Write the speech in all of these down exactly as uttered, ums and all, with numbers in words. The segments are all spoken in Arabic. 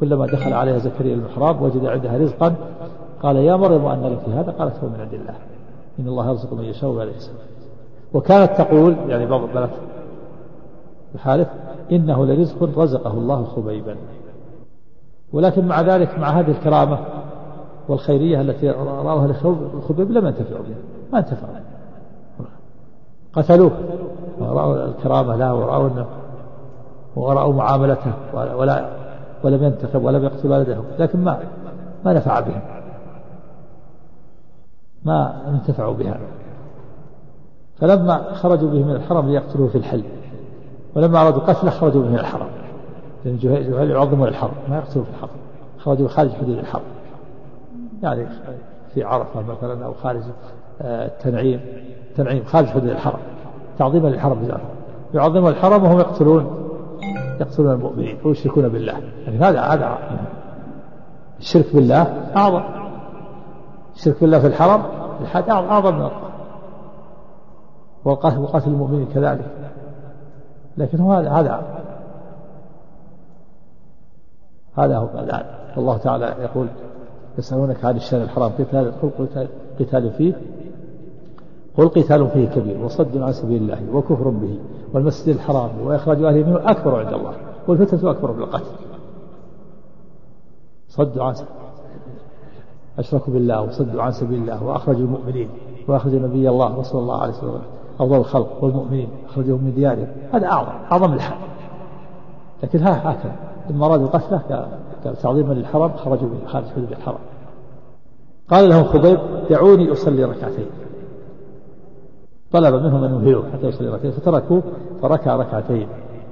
كلما دخل عليها زكريا المحراب وجد عندها رزقا قال يا مريم أن لك هذا؟ قالت هو من عند الله إن الله يرزق من يشاء ولا يحسب. وكانت تقول يعني بعض بنات الحارث إنه لرزق رزقه الله خبيبا. ولكن مع ذلك مع هذه الكرامة والخيرية التي رأوها لخبيب لم ينتفعوا بها، ما انتفعوا، قتلوه ورأوا الكرامة له ورأوا ورأوا معاملته ولا ولم ينتخب ولم يقتل ولده، لكن ما ما نفع بهم، ما انتفعوا بها. فلما خرجوا به من الحرم ليقتلوه في الحل، ولما أرادوا قتله خرجوا به من الحرم، لأن جهال يعظمون الحرم ما يقتلوا في الحرم، خرجوا خارج حدود الحرم، يعني في عرفة مثلا أو خارج التنعيم تنعيم خارج حدود الحرم تعظيما للحرم بذاته، يعظمون الحرم وهم يقتلون يقتلون المؤمنين ويشركون بالله. يعني هذا هذا الشرك بالله أعظم، الشرك بالله في الحرم الحد أعظم من القتل وقتل المؤمنين كذلك. لكن هو هذا هذا هذا هو الآن. الله تعالى يقول يسألونك عن الشهر الحرام قتال قتال فيه قل قتال فيه كبير وصد عن سبيل الله وكفر به والمسجد الحرام وإخراج أهله منه أكبر عند الله والفتنة أكبر من القتل. صدوا عن أشركوا بالله وصدوا عن سبيل الله وأخرجوا المؤمنين وأخرجوا نبي الله رسول الله عليه وسلم أفضل الخلق والمؤمنين أخرجهم من ديارهم، هذا أعظم أعظم الحق. لكن ها هكذا لما أرادوا قتله تعظيما للحرم خرجوا من خارج حدود الحرم. قال لهم خبيب دعوني أصلي ركعتين، طلب منهم أن يمهلوه حتى يصلي ركعتين فتركوه فركع ركعتين.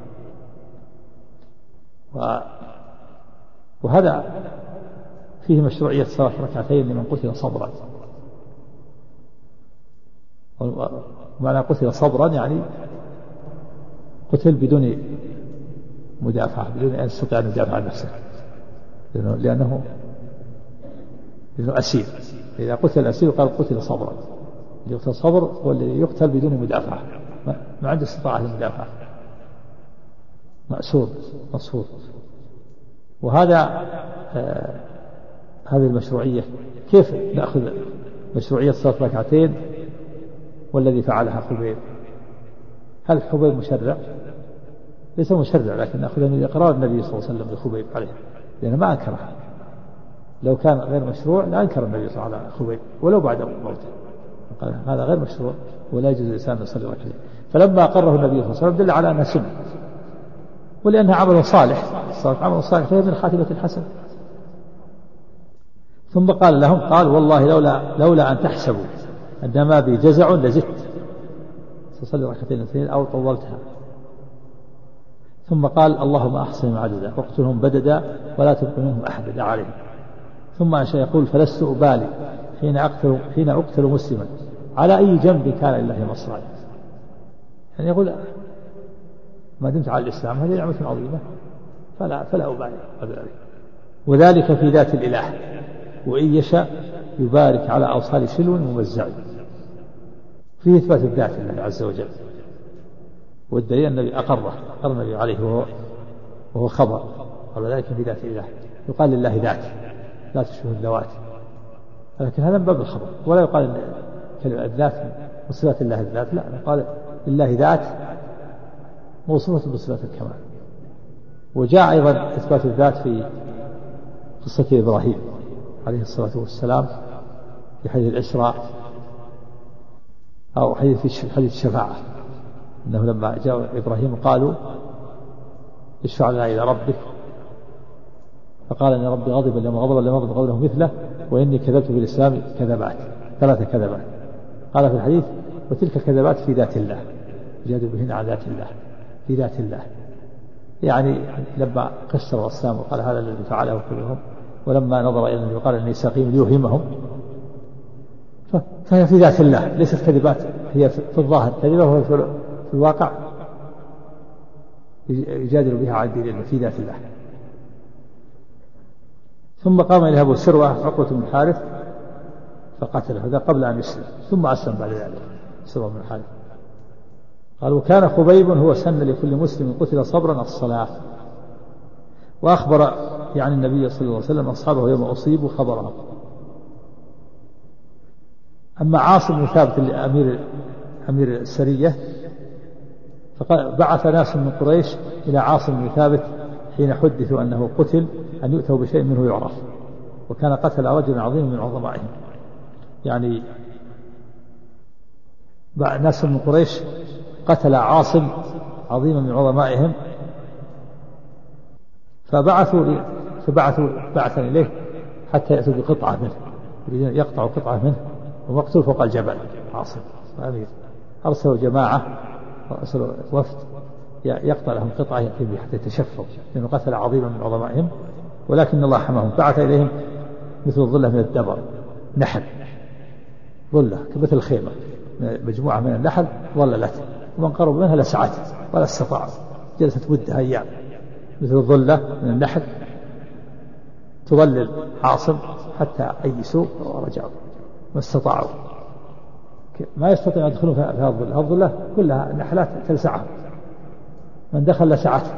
و... وهذا فيه مشروعية صلاة ركعتين لمن قتل صبرا. ومعنى قتل صبرا يعني قتل بدون مدافعة، بدون أن يستطيع أن يدافع عن نفسه، لأنه, لأنه لأنه أسير. إذا قتل الأسير قال قتل صبرا، اللي يقتل صبر هو اللي يقتل بدون مدافعة، ما عنده استطاعة للمدافعة، مأسور مصفور. وهذا آه هذه المشروعية كيف نأخذ مشروعية صلاة ركعتين والذي فعلها خبيب؟ هل خبيب مشرع؟ ليس مشرع، لكن نأخذ من إقرار النبي صلى الله عليه وسلم لخبيب عليه، لأنه ما أنكرها. لو كان غير مشروع لا أنكر النبي صلى الله عليه وسلم على خبيب ولو بعد موته، قال هذا غير مشروع ولا يجوز الإنسان أن يصلي ركعتين. فلما أقره النبي صلى الله عليه وسلم دل على أنها سنة، ولأنها عمل صالح، الصلاة عمل صالح فهي من خاتمة الحسن. ثم قال لهم قال والله لولا لولا أن تحسبوا أن ما بي جزع لزدت تصلي ركعتين اثنين أو طولتها. ثم قال اللهم أحصهم عددا واقتلهم بددا ولا تبق منهم أحد دعا عليهم. ثم أنشأ يقول فلست أبالي حين أقتل حين أقتل مسلما على أي جنب كان لله مصرعي. يعني يقول ما دمت على الإسلام هذه نعمة عظيمة فلا فلا أبالي بذلك. وذلك في ذات الإله، وإن يشاء يبارك على أوصال شلو ممزع. فيه إثبات الذات لله عز وجل، والدليل النبي أقره أقر النبي عليه وهو, وهو خبر. قال ذلك في ذات الإله، يقال لله ذات لا تشبه الذوات، لكن هذا من باب الخبر، ولا يقال كلمة الذات وصفات الله الذات، لا يقال لله ذات موصوفة بصفات الكمال. وجاء أيضا إثبات الذات في قصة إبراهيم عليه الصلاة والسلام في حديث الإسراء أو حديث في حديث الشفاعة، أنه لما جاء إبراهيم قالوا اشفع لنا إلى ربك، فقال إن ربي غضب لما غضب لما غضب غضبه مثله وإني كذبت بالإسلام كذبات ثلاث كذبات. قال في الحديث وتلك الكذبات في ذات الله، جادوا بهن عن ذات الله في ذات الله، يعني لما كسروا الأصنام وقال هذا الذي فعله كلهم، ولما نظر إلى النبي وقال إني سقيم ليوهمهم، فهي في ذات الله ليست كذبات، هي في الظاهر كذبة وهي في الواقع يجادل بها عن دين الله في ذات الله. ثم قام إليه أبو سروة عقبة بن الحارث فقتله، هذا قبل أن يسلم، ثم أسلم بعد ذلك سروة بن الحارث. قال وكان خبيب هو سن لكل مسلم قتل صبرا الصلاة، وأخبر يعني النبي صلى الله عليه وسلم أصحابه يوم أصيبوا خبرهم. أما عاصم بن ثابت أمير أمير السرية فبعث ناس من قريش إلى عاصم بن ثابت حين حدثوا أنه قتل أن يؤتوا بشيء منه يعرف، وكان قتل رجل عظيم من عظمائهم. يعني ناس من قريش قتل عاصم عظيما من عظمائهم، فبعثوا فبعثوا بعثا إليه حتى يأتوا بقطعة منه، يقطعوا قطعة منه ومقتول فوق الجبل عاصم أمير. أرسلوا جماعة وأرسلوا وفد يقطع لهم قطعة يأتي بها حتى يتشفوا، لأنه قتل عظيما من عظمائهم، ولكن الله حماهم. بعث إليهم مثل الظلة من الدبر، نحل ظلة كمثل الخيمة، مجموعة من النحل ظللت، ومن قرب منها لسعت ولا استطاع، جلست مدة أيام مثل الظلة من النحل تظلل عاصم حتى أيسوا ورجعوا ما استطاعوا، ما يستطيع أن يدخلوا في هذه الظلة. هذه الظلة كلها نحلات تلسعهم، من دخل لسعته،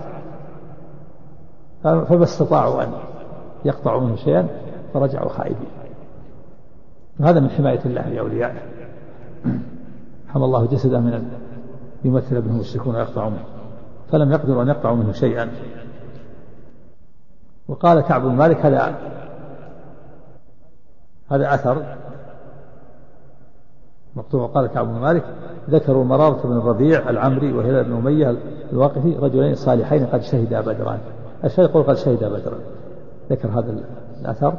فما استطاعوا أن يقطعوا منه شيئا فرجعوا خائبين. وهذا من حماية الله لأوليائه. حمى الله جسده من يمثل ابنه المشركون ويقطعوا منه، فلم يقدروا أن يقطعوا منه شيئا. وقال كعب بن مالك هذا هذا أثر مقطوع. قال كعب بن مالك ذكروا مرارة بن الربيع العمري وهلال بن أمية الواقفي رجلين صالحين قد شهدا بدرا. الشيخ يقول قد شهدا بدرا، ذكر هذا الأثر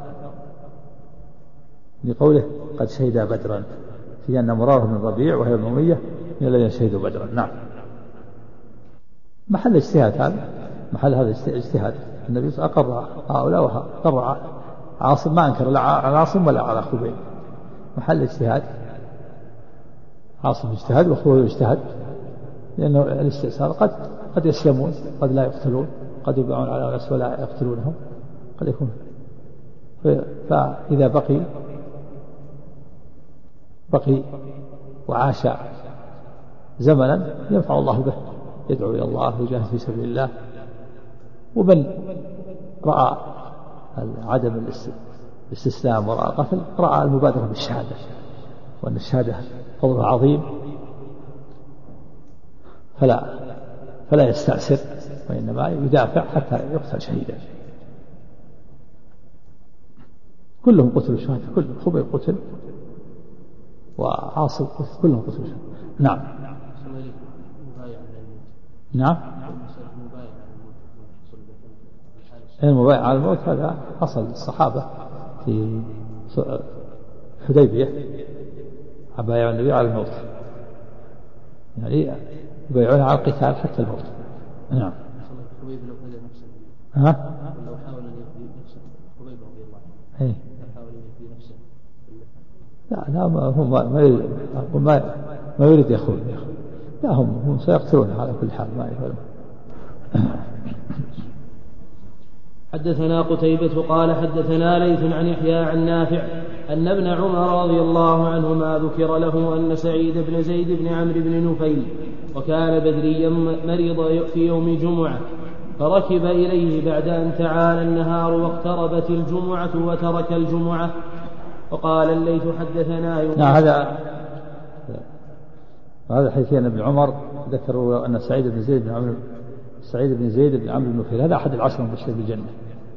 لقوله قد شهدا بدرا، في أن مرارة بن الربيع وهلال بن أمية من الذين شهدوا بدرا. نعم، محل اجتهاد، هذا محل هذا اجتهاد. النبي صلى الله عليه وسلم أقر هؤلاء وأقر عاصم، ما أنكر لا على عاصم ولا على خبيب، محل اجتهاد. عاصم اجتهد وأخوه اجتهد، لأنه الاستئصال قد قد يسلمون، قد لا يقتلون، قد يبيعون على ناس ولا يقتلونهم، قد يكون. فإذا بقي بقي وعاش زمنا ينفع الله به، يدعو إلى الله ويجاهد في سبيل الله. ومن رأى عدم الاستسلام ورأى قتل رأى المبادرة بالشهادة، وأن الشهادة فضلها عظيم، فلا فلا يستأسر، وإنما يدافع حتى يقتل شهيدا. كلهم قتلوا شهادة، كلهم خبيب قتل وعاصم كلهم قتلوا شهادة. نعم نعم المبايع على الموت هذا حصل الصحابة في حديبية، بايعوا النبي على الموت، يعني يبايعون على القتال حتى الموت. نعم. ها؟ لو حاول أن يفدي نفسه خبيب رضي الله عنه. إيه. حاول أن يفدي نفسه. لا لا هم ما يريد ما ما يريد يخون، لا هم هم سيقتلون على كل حال ما يفعلون. حدثنا قتيبة قال حدثنا ليث عن يحيى عن نافع أن ابن عمر رضي الله عنهما ذكر له أن سعيد بن زيد بن عمرو بن نفيل وكان بدريا مريض في يوم جمعة، فركب إليه بعد أن تعالى النهار واقتربت الجمعة وترك الجمعة. وقال الليث حدثنا نعم. هذا هذا حديث أن ابن عمر ذكروا أن سعيد بن زيد بن عمرو سعيد بن زيد بن عمرو بن نفيل هذا أحد العشر المبشرين بالجنة.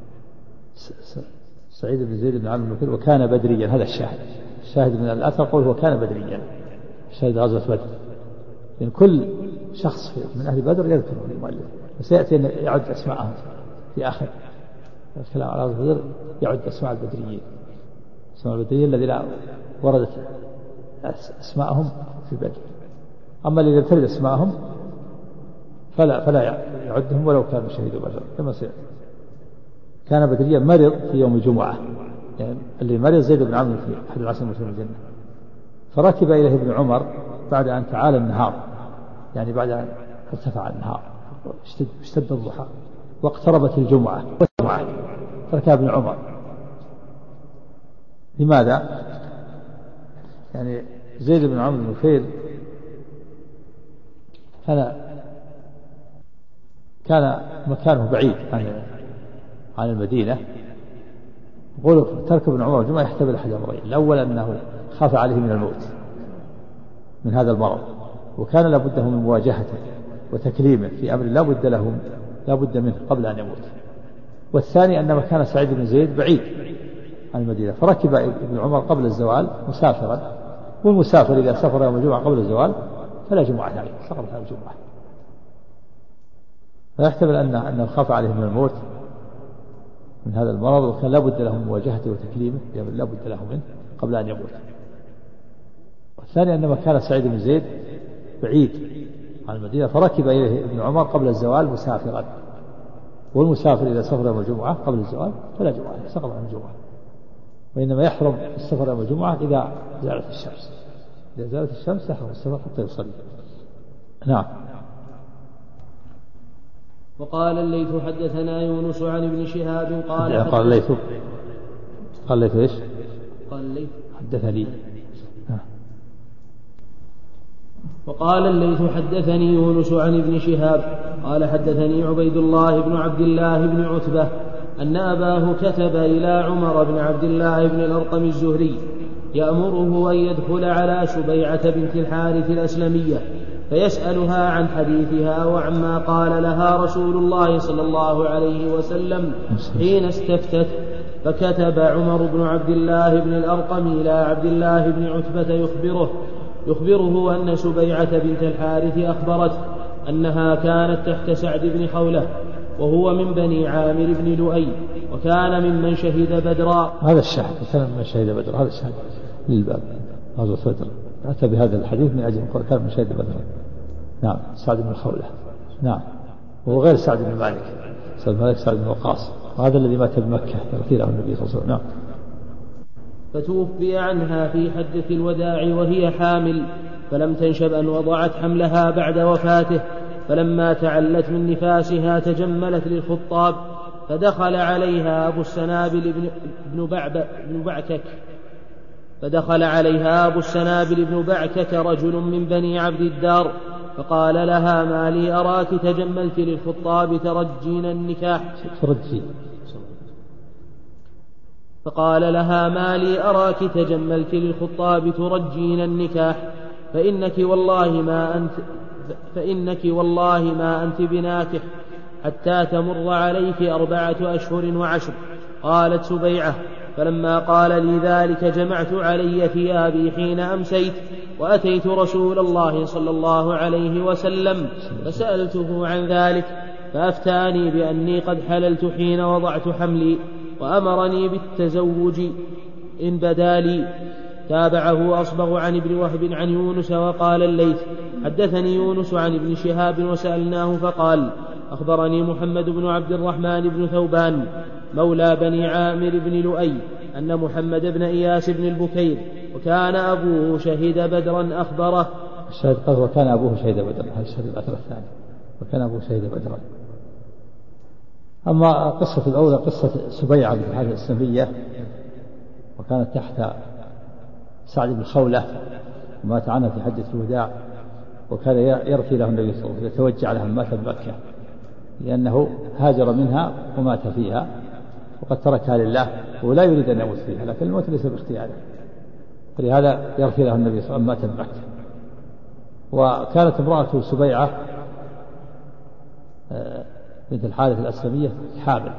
سعيد بن زيد بن عمرو بن نفيل وكان بدريا، هذا الشاهد. الشاهد من الأثر قوله وكان بدريا، شاهد غزوة بدر. يعني كل شخص من أهل بدر يذكره المؤلف، وسيأتي أن يعد أسماءهم في آخر الكلام على غزوة بدر، يعد أسماء البدريين، أسماء البدريين الذين وردت أسماءهم في بدر. أما الذين ترد أسماءهم فلا فلا يعدهم ولو كانوا شهيدوا بدر كما سيأتي. كان بدريا مرض في يوم الجمعة، يعني اللي مرض زيد بن عمرو في أحد العشر المبشرين بالجنة، فركب إليه ابن عمر بعد أن تعالى النهار، يعني بعد أن ارتفع النهار اشتد الضحى واقتربت الجمعة والجمعة، فركب ابن عمر. لماذا؟ يعني زيد بن عمرو بن نفيل كان كان مكانه بعيد عن عن المدينة. يقول ترك ابن عمر الجمعة يحتمل أحد أمرين: الأول أنه خاف عليه من الموت من هذا المرض، وكان لابد من مواجهته وتكليمه في أمر لا بد له لا بد منه قبل أن يموت. والثاني أن مكان سعيد بن زيد بعيد عن المدينة، فركب ابن عمر قبل الزوال مسافرا، والمسافر إذا سافر يوم الجمعة قبل الزوال فلا جمعة عليه، سقطت على الجمعة. فيحتمل أن أنه خاف عليه من الموت من هذا المرض، وكان لا بد له من مواجهته وتكليمه لا بد له منه قبل أن يموت. والثاني أن مكان سعيد بن زيد بعيد عن المدينة، فركب إليه ابن عمر قبل الزوال مسافرا، والمسافر إذا سافر يوم الجمعة قبل الزوال فلا جمعة عليه، سقط عن الجمعة. وإنما يحرم السفر يوم الجمعة إذا زالت الشمس، إذا زالت الشمس يحرم السفر حتى يصلي. نعم. وقال الليث حدثنا يونس عن ابن شهاب قال قال الليث قال الليث ايش؟ قال الليث حدثني. وقال الليث حدثني يونس عن ابن شهاب قال حدثني عبيد الله بن عبد الله بن عتبة أن أباه كتب إلى عمر بن عبد الله بن الأرقم الزهري يأمره أن يدخل على سبيعة بنت الحارث الأسلمية فيسألها عن حديثها وعما قال لها رسول الله صلى الله عليه وسلم حين استفتت. فكتب عمر بن عبد الله بن الأرقم إلى عبد الله بن عتبة يخبره يخبره أن سبيعة بنت الحارث أخبرته أنها كانت تحت سعد بن خولة وهو من بني عامر بن لؤي وكان ممن شهد بدرا. هذا الشاهد، كان ممن شهد بدرا، هذا الشاهد للباب، هذا بدر أتى بهذا الحديث من أجل كان من شهد بدرا. نعم، سعد بن خولة. نعم، وهو غير سعد بن مالك، سعد بن مالك سعد بن وقاص، وهذا الذي مات بمكة يغفر له النبي صلى الله عليه وسلم. نعم. فتوفي عنها في حجة الوداع وهي حامل، فلم تنشب أن وضعت حملها بعد وفاته، فلما تعلت من نفاسها تجملت للخطاب، فدخل عليها أبو السنابل بن بن بعكك فدخل عليها أبو السنابل بن بعكك رجل من بني عبد الدار، فقال لها: ما لي أراك تجملت للخطاب ترجين النكاح ترجي فقال لها: ما لي أراك تجملت للخطاب ترجين النكاح، فإنك والله ما أنت فإنك والله ما أنت بناكح حتى تمر عليك أربعة أشهر وعشر. قالت سبيعة: فلما قال لي ذلك جمعت علي ثيابي حين أمسيت، وأتيت رسول الله صلى الله عليه وسلم فسألته عن ذلك، فأفتاني بأني قد حللت حين وضعت حملي، وأمرني بالتزوج إن بدا لي. تابعه أصبغ عن ابن وهب عن يونس. وقال الليث: حدثني يونس عن ابن شهاب وسألناه فقال: أخبرني محمد بن عبد الرحمن بن ثوبان مولى بني عامر بن لؤي أن محمد بن إياس بن البكير وكان أبوه شهد بدرا أخبره. الشاهد قال: وكان أبوه شهد بدرا، هذا الشهد الأثر الثاني، وكان أبوه شهد بدرا. أما قصة الأولى قصة سبيعة بنت الحارث الأسلمية، وكانت تحت سعد بن خولة ومات عنها في حجة الوداع، وكان يرثي له النبي صلى الله عليه وسلم، يتوجع لها مات بمكة لأنه هاجر منها ومات فيها، وقد تركها لله ولا يريد أن يموت فيها، لكن الموت ليس باختياره، فلهذا يرثي له النبي صلى الله عليه وسلم مات بمكة. وكانت امرأة سبيعة بنت الحارث الأسلمية حامل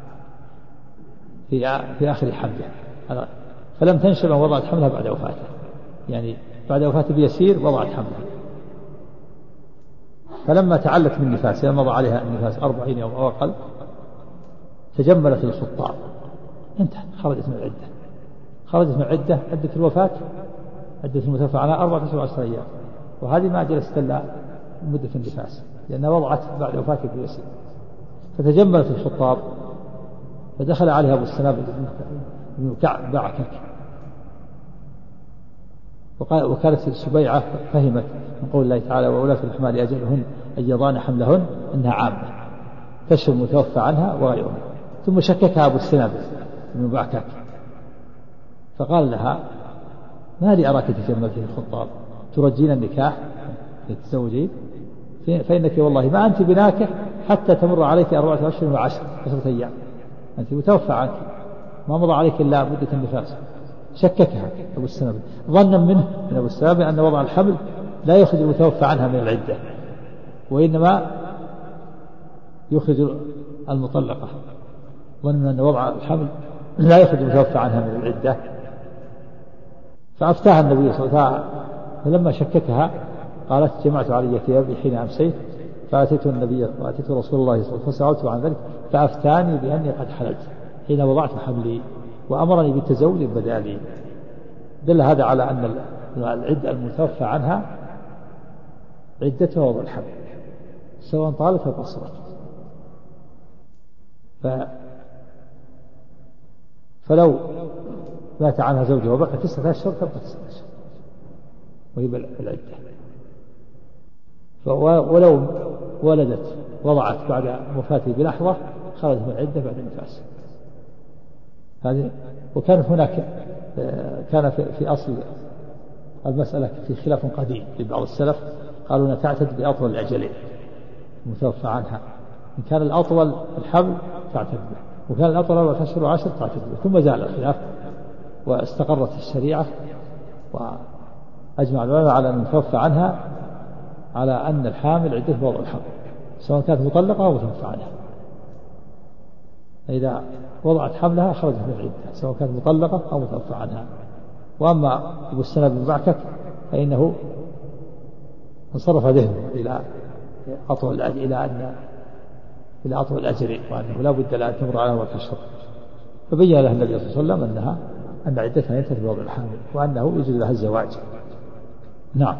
في في آخر حملها، فلم تنشب أن وضعت حملها بعد وفاته، يعني بعد وفاته بيسير وضعت حملها. فلما تعلت من نفاسها، مضى عليها النفاس أربعين يوم أو أقل، تجملت الخطاب، انتهى، خرجت من العدة، خرجت من العدة عدة الوفاة، عدة المتوفى عنها أربعة أشهر وعشرة أيام، وهذه ما جلست إلا مدة النفاس لأنها وضعت بعد وفاته بيسير. فتجملت الخطاب، فدخل عليها أبو السنابل بن كعب بعكك، وكانت سبيعة فهمت من قول الله تعالى: وأولاة الأحمال أجلهن أن يضعن حملهن أنها عامة تشمل المتوفى عنها وغيرها. ثم شككها أبو السنابل بن بعكك فقال لها: ما لي أراك تجملت الخطاب ترجين النكاح لتتزوجين، فإنك والله ما أنت بناكح حتى تمر عليك أربعة أشهر وعشر عشرة أيام، أنت متوفى عنك ما مضى عليك إلا مدة النفاس. شككها أبو السنابل ظنا منه من أبو السنابل أن وضع الحمل لا يخرج المتوفى عنها من العدة، وإنما يخرج المطلقة، ظن أن وضع الحمل لا يخرج المتوفى عنها من العدة. فأفتاها النبي صلى الله عليه وسلم، فلما شككها قالت جمعت علي ثيابي حين أمسيت فأتيت النبي وأتيت رسول الله صلى الله عليه وسلم فسألت عن ذلك فأفتاني بأني قد حللت حين وضعت حملي وأمرني بالتزوج بدالي. دل هذا على أن العدة المتوفى عنها عدتها وضع الحمل سواء طالت أو قصرت. ف... فلو مات عنها زوجها وبقى تسعة أشهر تبقى تسعة أشهر وهي العدة. ولو ولدت وضعت بعد وفاته بلحظة خرجت من العدة بعد النفاس. هذه وكان هناك كان في أصل المسألة في خلاف قديم لبعض السلف، قالوا أنها تعتد بأطول الأجلين المتوفى عنها، إن كان الأطول الحمل تعتد به وكان الأطول أربعة أشهر وعشر تعتد به. ثم زال الخلاف واستقرت الشريعة وأجمع العلماء على أن المتوفى عنها على أن الحامل عدة وضع الحمل سواء كانت مطلقة أو متوفى عنها. إذا وضعت حملها خرجت من العدة سواء كانت مطلقة أو متوفى عنها. وأما أبو السنة بن معكك فإنه انصرف ذهنه إلى أطول إلى أن إلى أطول الأجر وأنه لا بد لأن تمر على أربعة أشهر، فبين له النبي صلى الله عليه وسلم أنها أن عدتها ينتهي بوضع الحامل وأنه يجوز لها الزواج. نعم.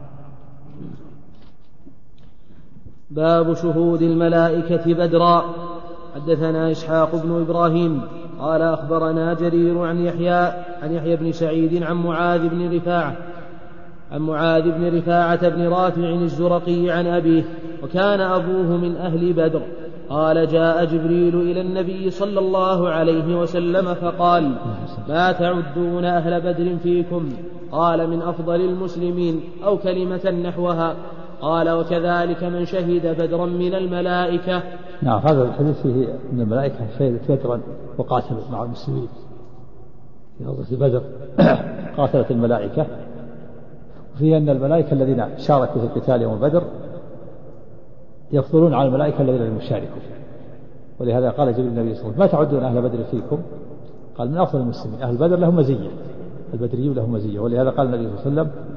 باب شهود الملائكة بدرا. حدثنا إسحاق بن إبراهيم قال أخبرنا جرير عن يحيى عن يحيى بن سعيد عن معاذ بن رفاعة عن معاذ بن رفاعة بن رافع الزرقي عن أبيه وكان أبوه من أهل بدر قال جاء جبريل إلى النبي صلى الله عليه وسلم فقال ما تعدون أهل بدر فيكم؟ قال من أفضل المسلمين أو كلمة نحوها. قال وكذلك من شهد بدرا من الملائكة. نعم هذا الحديث فيه من الملائكة شهدت بدرا وقاتلوا مع المسلمين في غزوة بدر قاتلت الملائكة، وفيه أن الملائكة الذين شاركوا في قتال يوم بدر يفضلون على الملائكة الذين لم يشاركوا، ولهذا قال جبريل النبي صلى الله عليه وسلم ما تعدون أهل بدر فيكم؟ قال من أفضل المسلمين. أهل بدر لهم مزية، البدريون لهم مزية، ولهذا قال النبي صلى الله عليه وسلم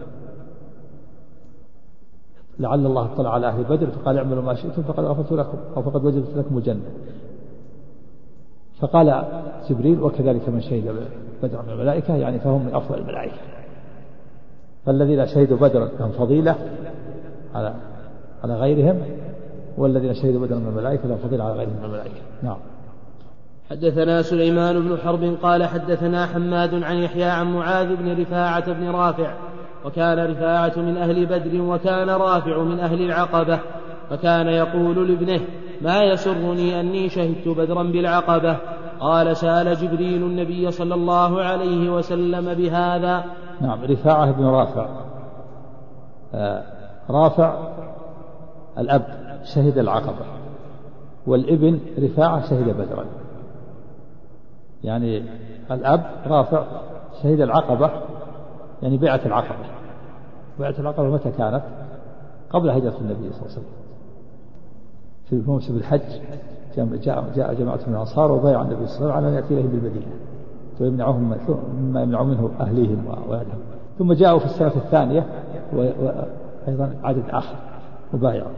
لعل الله اطلع على أهل بدر فقال اعملوا ما شئتم فقد غفرت لكم أو فقد وجدت لكم الجنة. فقال جبريل وكذلك من شهد بدرا من الملائكة يعني فهم من أفضل الملائكة. فالذين شهدوا بدرا لهم فضيلة على على غيرهم، والذين شهدوا بدرا من الملائكة لهم فضيلة على غيرهم من الملائكة. نعم. حدثنا سليمان بن حرب قال حدثنا حماد عن يحيى عن معاذ بن رفاعة بن رافع وكان رفاعة من أهل بدر وكان رافع من أهل العقبة، فكان يقول لابنه ما يسرني أني شهدت بدرا بالعقبة. قال سأل جبريل النبي صلى الله عليه وسلم بهذا. نعم رفاعة بن رافع آه رافع الأب شهد العقبة والابن رفاعة شهد بدرا، يعني الأب رافع شهد العقبة يعني بيعة العقبة. بيعة العقبة متى كانت؟ قبل هجرة النبي صلى الله عليه وسلم في موسم الحج جاء جاء جماعة من الأنصار وبايعوا النبي صلى الله عليه وسلم على أن يأتي إليهم بالمدينة ويمنعهم مما يمنعون منه أهليهم وولدهم، ثم جاءوا في السنة الثانية وأيضا عدد آخر وبايعوا.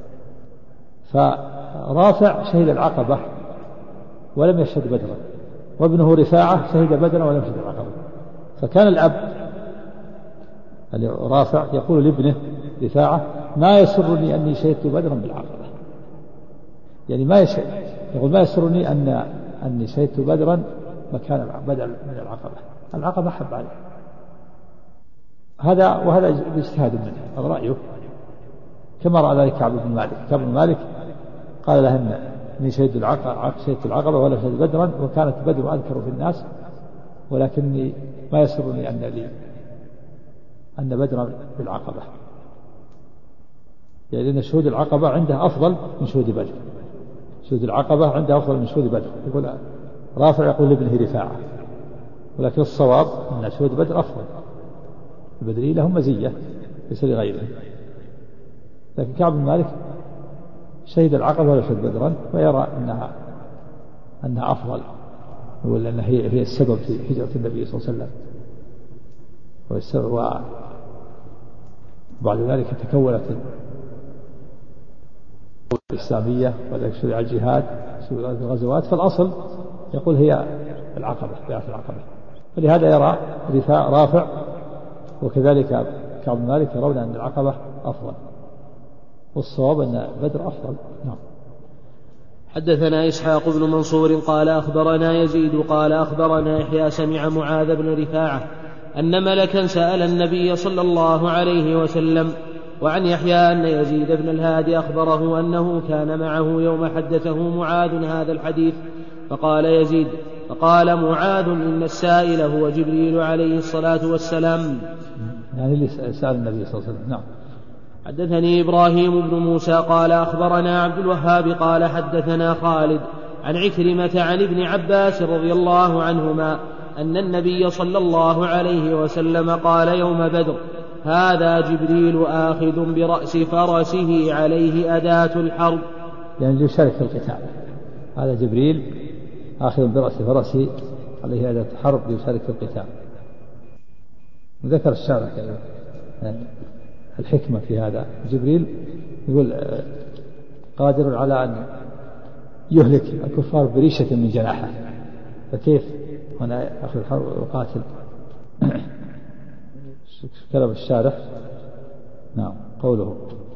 فرافع شهد العقبة ولم يشهد بدرا، وابنه رفاعة شهد بدرا ولم يشهد العقبة. فكان الأب رافع يقول لابنه رفاعة ما يسرني أني شهدت بدرا بالعقبة، يعني ما يشهد يقول ما يسرني أن أني شهدت بدرا مكان بدل من العقبة، العقبة حب عليه. هذا وهذا اجتهاد منه، هذا رأيه كما رأى ذلك كعب بن مالك. كعب بن مالك قال له إني شهدت العقبة شهدت العقبة ولا شهدت بدرا وكانت بدر أذكر في الناس، ولكني ما يسرني أن لي أن بدرا بالعقبة، يعني أن شهود العقبة عنده أفضل من شهود بدر. شهود العقبة عنده أفضل من شهود بدر. يقول رافع يقول لابنه رفاعة، ولكن الصواب أن شهود بدر أفضل، البدري لهم مزية ليس لغيره. لكن كعب بن مالك شهد العقبة ولا شهد بدرا، ويرى أنها أنها أفضل، يقول أنها هي هي السبب في هجرة النبي صلى الله عليه وسلم، وبعد ذلك تكونت الإسلامية وذلك شرع الجهاد شرع الغزوات، فالأصل يقول هي العقبة بيعة العقبة. فلهذا يرى رفاع رافع وكذلك كعب بن مالك يرون أن العقبة أفضل، والصواب أن بدر أفضل. نعم. حدثنا إسحاق بن منصور قال أخبرنا يزيد قال أخبرنا يحيى سمع معاذ بن رفاعة أن ملكا سأل النبي صلى الله عليه وسلم. وعن يحيى أن يزيد بن الهادي أخبره أنه كان معه يوم حدثه معاذ هذا الحديث، فقال يزيد فقال معاذ إن السائل هو جبريل عليه الصلاة والسلام، يعني اللي سأل النبي صلى الله عليه وسلم. نعم. حدثني إبراهيم بن موسى قال أخبرنا عبد الوهاب قال حدثنا خالد عن عكرمة عن ابن عباس رضي الله عنهما أن النبي صلى الله عليه وسلم قال يوم بدر هذا جبريل آخذ برأس فرسه عليه أداة الحرب، يعني يشارك في القتال. هذا جبريل آخذ برأس فرسه عليه أداة الحرب يشارك في القتال. وذكر الشارع يعني الحكمة في هذا. جبريل يقول قادر على أن يهلك الكفار بريشة من جناحه، فكيف هنا يأخذ الحرب ويقاتل؟ كلام الشارح. نعم. قوله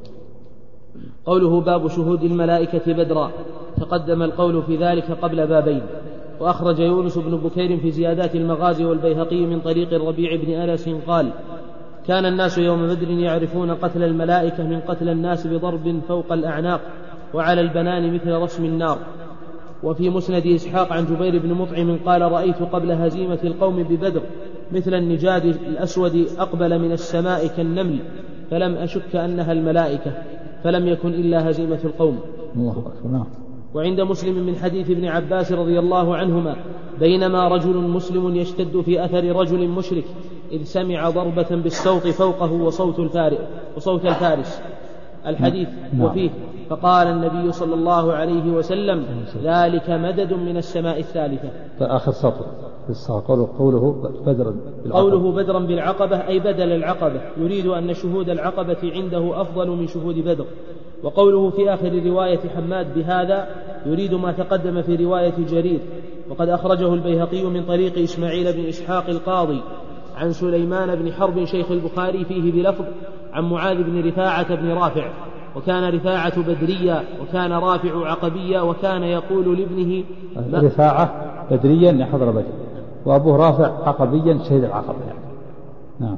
قوله باب شهود الملائكة بدرا، تقدم القول في ذلك قبل بابين. وأخرج يونس بن بكير في زيادات المغازي والبيهقي من طريق الربيع بن أنس قال كان الناس يوم بدر يعرفون قتل الملائكة من قتل الناس بضرب فوق الأعناق وعلى البنان مثل رسم النار. وفي مسند إسحاق عن جبير بن مطعم قال رأيت قبل هزيمة القوم ببدر مثل النجاد الأسود أقبل من السماء كالنمل فلم أشك أنها الملائكة، فلم يكن إلا هزيمة القوم. الله أكبر. وعند مسلم من حديث ابن عباس رضي الله عنهما بينما رجل مسلم يشتد في أثر رجل مشرك إذ سمع ضربة بالصوت فوقه وصوت الفارس, وصوت الفارس الحديث. وفيه فقال النبي صلى الله عليه وسلم ذلك مدد من السماء الثالثة. آخر سطر قوله, قوله بدرا قوله بدرا بالعقبة أي بدل العقبة، يريد أن شهود العقبة عنده أفضل من شهود بدر. وقوله في آخر رواية حماد بهذا يريد ما تقدم في رواية جرير. وقد أخرجه البيهقي من طريق إسماعيل بن إسحاق القاضي عن سليمان بن حرب شيخ البخاري فيه بلفظ عن معاذ بن رفاعة بن رافع، وكان رفاعة بدريا وكان رافع عقبيا، وكان يقول لابنه رفاعة بدريا يحضر بدر، وأبوه رافع عقبيا شهد العقبة يعني. نعم.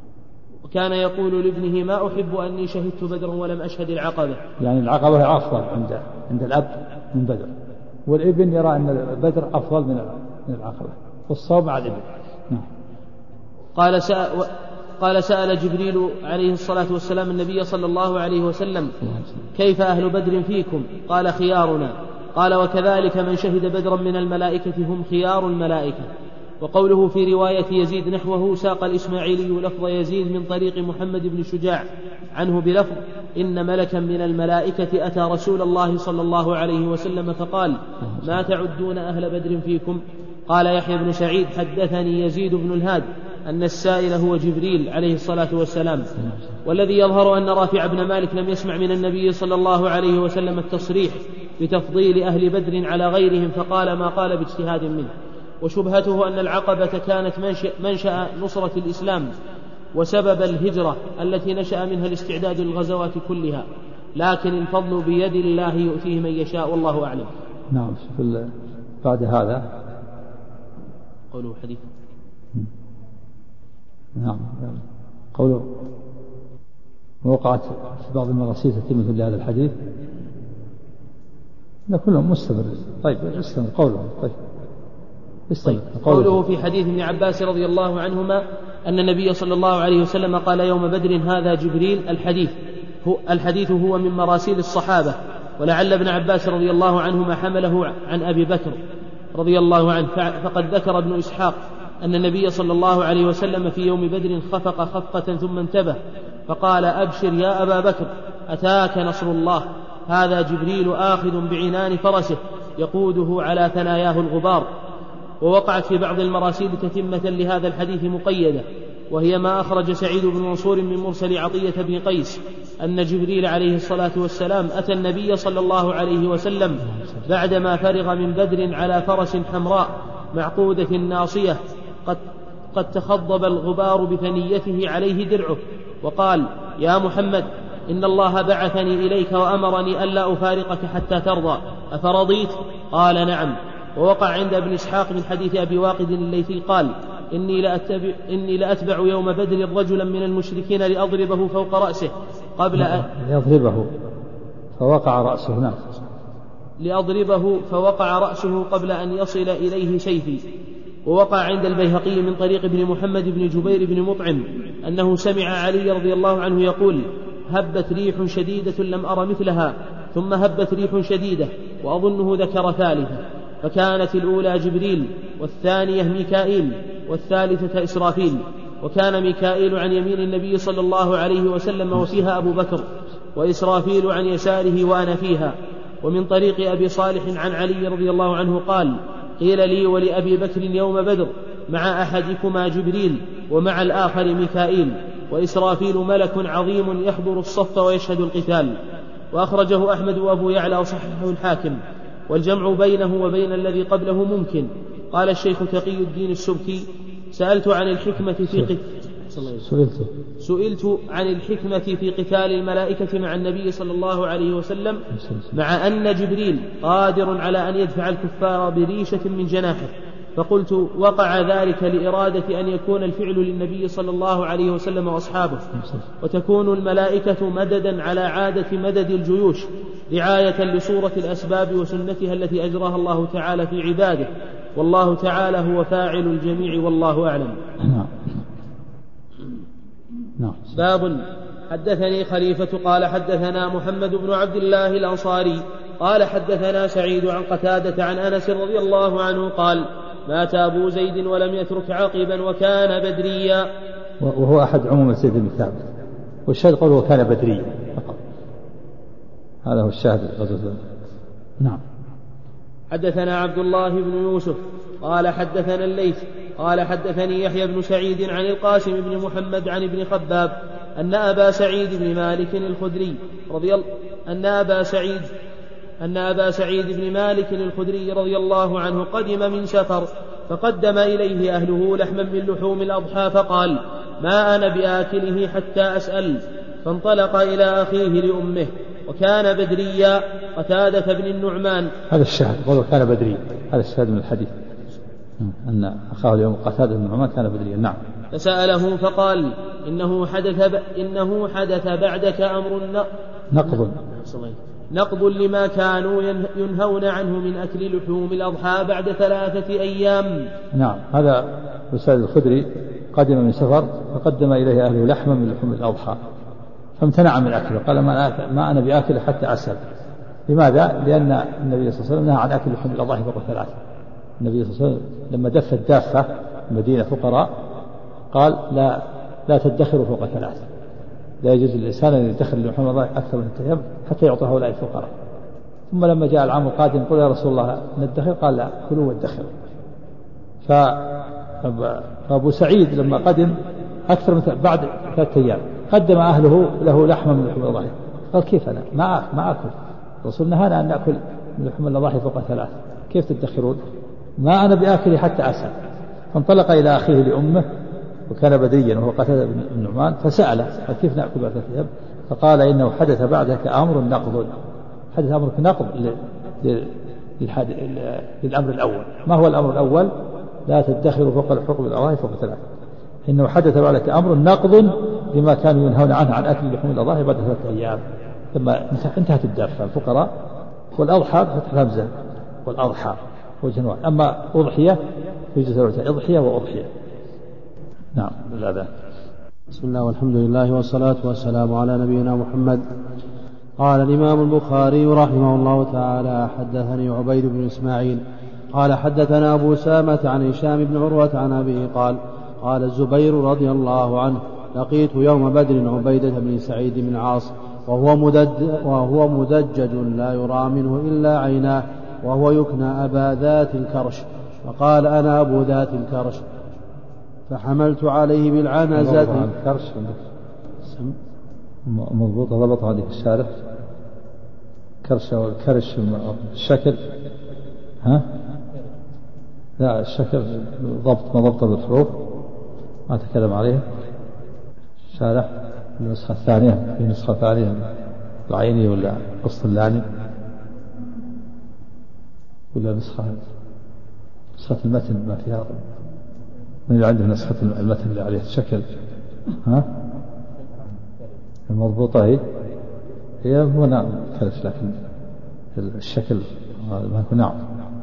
وكان يقول لابنه ما أحب أني شهدت بدرا ولم أشهد العقبة، يعني العقبة أفضل عند عند الأب من بدر، والابن يرى أن بدر أفضل من من العقبة، والصواب مع الابن. نعم. قال سأل قال سأل جبريل عليه الصلاة والسلام النبي صلى الله عليه وسلم كيف أهل بدر فيكم؟ قال خيارنا. قال وكذلك من شهد بدرا من الملائكة هم خيار الملائكة. وقوله في رواية يزيد نحوه ساق الإسماعيلي لفظ يزيد من طريق محمد بن شجاع عنه بلفظ إن ملكا من الملائكة أتى رسول الله صلى الله عليه وسلم فقال ما تعدون أهل بدر فيكم؟ قال يحيى بن سعيد حدثني يزيد بن الهاد أن السائل هو جبريل عليه الصلاة والسلام. والذي يظهر أن رافع بن مالك لم يسمع من النبي صلى الله عليه وسلم التصريح بتفضيل أهل بدر على غيرهم فقال ما قال باجتهاد منه. وشبهته أن العقبة كانت منشأ نصرة الإسلام وسبب الهجرة التي نشأ منها الاستعداد للغزوات كلها، لكن الفضل بيد الله يؤتيه من يشاء والله أعلم. نعم. بعد هذا قوله حديث. نعم. قوله وقعت في بعض المراسيل تتم لهذا الحديث، لا كلهم مستمر. طيب استمر قوله. طيب طيب. قوله في حديث ابن عباس رضي الله عنهما أن النبي صلى الله عليه وسلم قال يوم بدر هذا جبريل. الحديث هو, الحديث هو من مراسيل الصحابة ولعل ابن عباس رضي الله عنهما حمله عن أبي بكر رضي الله عنه. فقد ذكر ابن إسحاق أن النبي صلى الله عليه وسلم في يوم بدر خفق خفقة ثم انتبه فقال: أبشر يا أبا بكر، أتاك نصر الله، هذا جبريل آخذ بعنان فرسه يقوده على ثناياه الغبار. ووقعت في بعض المراسيل تتمة لهذا الحديث مقيدة، وهي ما أخرج سعيد بن منصور من مرسل عطية بن قيس أن جبريل عليه الصلاة والسلام أتى النبي صلى الله عليه وسلم بعدما فرغ من بدر على فرس حمراء معقودة ناصية قد, قد تخضب الغبار بثنيته عليه درعه، وقال: يا محمد، إن الله بعثني إليك وأمرني ألا أفارقك حتى ترضى، أفرضيت؟ قال: نعم. ووقع عند ابن إسحاق من حديث أبي واقد الليثي قال: إني لأتبع, إني لأتبع يوم بدر رجلا من المشركين لأضربه فوق رأسه قبل أن يضربه فوقع رأسه. نعم. لأضربه فوقع رأسه قبل أن يصل إليه سيفي. ووقع عند البيهقي من طريق ابن محمد بن جبير بن مطعم أنه سمع علي رضي الله عنه يقول: هبت ريح شديدة لم أر مثلها، ثم هبت ريح شديدة، وأظنه ذكر ثالثة، فكانت الأولى جبريل، والثانية ميكائيل، والثالثة إسرافيل. وكان ميكائيل عن يمين النبي صلى الله عليه وسلم وفيها أبو بكر، وإسرافيل عن يساره وأنا فيها. ومن طريق أبي صالح عن علي رضي الله عنه قال: قيل لي ولأبي بكر يوم بدر: مع أحدكما جبريل ومع الآخر ميكائيل، وإسرافيل ملك عظيم يحضر الصف ويشهد القتال. وأخرجه أحمد وأبو يعلى وصححه الحاكم. والجمع بينه وبين الذي قبله ممكن. قال الشيخ تقي الدين السبكي: سألت عن الحكمة في قتال سئلت سئلت عن الحكمة في قتال الملائكة مع النبي صلى الله عليه وسلم، مع أن جبريل قادر على أن يدفع الكفار بريشة من جناحه. فقلت: وقع ذلك لإرادة أن يكون الفعل للنبي صلى الله عليه وسلم وأصحابه، وتكون الملائكة مددا على عادة مدد الجيوش، رعاية لصورة الأسباب وسنتها التي أجراها الله تعالى في عباده، والله تعالى هو فاعل الجميع، والله أعلم. باب. حدثني خليفة قال حدثنا محمد بن عبد الله الأنصاري قال حدثنا سعيد عن قتادة عن أنس رضي الله عنه قال: مات أبو زيد ولم يترك عقبا وكان بدريا. وهو أحد عموم زيد بن ثابت، والشاهد قوله كان بدريا فقط، هذا هو الشاهد. نعم. حدثنا عبد الله بن يوسف قال حدثنا الليث قال حدثني يحيى بن سعيد عن القاسم بن محمد عن ابن خباب أن أبا سعيد بن مالك الخدري رضي الله أن أبا سعيد أن أبا سعيد بن مالك الخدري رضي الله عنه قدم من سفر، فقدم إليه أهله لحما من لحوم الأضحى، فقال: ما أنا بآكله حتى أسأل. فانطلق إلى أخيه لأمه، وكان بدريا قتادة بن النعمان. هذا الشاهد قوله كان بدريا، هذا الشاهد من الحديث أن أخاه اليوم قتادة بن النعمان كان بدريا. نعم. فسأله فقال: إنه حدث, ب... إنه حدث بعدك أمر نقض نقض لما كانوا ينهون عنه من أكل لحوم الأضحى بعد ثلاثة أيام. نعم. هذا أسيد الخدري قدم من سفر، فقدم إليه أهله لحما من لحوم الأضحى، فامتنع من أكله، قال: ما أنا بآكل حتى أسأل. لماذا؟ لأن النبي صلى الله عليه وسلم نهى عن أكل لحوم الأضحى فوق ثلاثة. النبي صلى الله عليه وسلم لما دف الدافة مدينة فقراء قال: لا لا تدخروا فوق ثلاثة، لا يجوز للإنسان أن يدخر لحوم الأضحى أكثر من ثلاثة حتى يعطى هؤلاء الفقراء. ثم لما جاء العام القادم قال: يا رسول الله ندخر؟ قال: لا، كلوا وادخروا. فأبو سعيد لما قدم أكثر من بعد ثلاثة أيام قدم أهله له لحما من لحوم الأضحى، قال: كيف أنا ما ما أكل؟ الرسول نهانا أن نأكل من لحوم الأضحى فوق ثلاثة، كيف تدخرون؟ ما أنا بآكل حتى أسأل. فانطلق إلى أخيه لأمه، وكان بدريا وهو قتادة بن النعمان، فسأله: كيف نأكل بعد ثلاثة أيام؟ فقال: إنه حدث بعدك أمر نقض. حدث أمر نقض للأمر الأول. ما هو الأمر الأول؟ لا تدخروا فوق الحكم الأضاحي فوق ثلاثة. إنه حدث بعدك أمر نقض لما كانوا ينهون عنه عن أكل لحوم الأضاحي بعد ثلاثة أيام. ثم انتهت الدافة الفقراء، والأضحى فتح همزة، والأضحى وجنوان. أما أضحية في جزء أضحية وأضحية. نعم. بالله. بسم الله والحمد لله والصلاة والسلام على نبينا محمد قال الإمام البخاري رحمه الله تعالى حدثني عبيد بن إسماعيل قال حدثنا أبو سامة عن هشام بن عروة عن أبيه قال قال الزبير رضي الله عنه لقيت يوم بدر عبيدة بن سعيد بن عاص وهو مدجج, وهو مدجج لا يرى منه إلا عيناه وهو يكنى أبا ذات الكرش فقال أنا أبو ذات الكرش فحملت عليه بالعنزة. الكرش مضبوطة ضبط هذه في الشارع كرش أو الكرش الشكل ها لا الشكل ضبط ما ضبط بالحروف ما تكلم عليه الشارع. النسخة الثانية في نسخة ثانية العيني ولا القسطلاني ولا نسخة نسخة المتن ما فيها من اللي عنده نسخة المتن اللي عليه الشكل ها المضبوطة هي هي هو نعم كرش لكن الشكل ما هو نعم.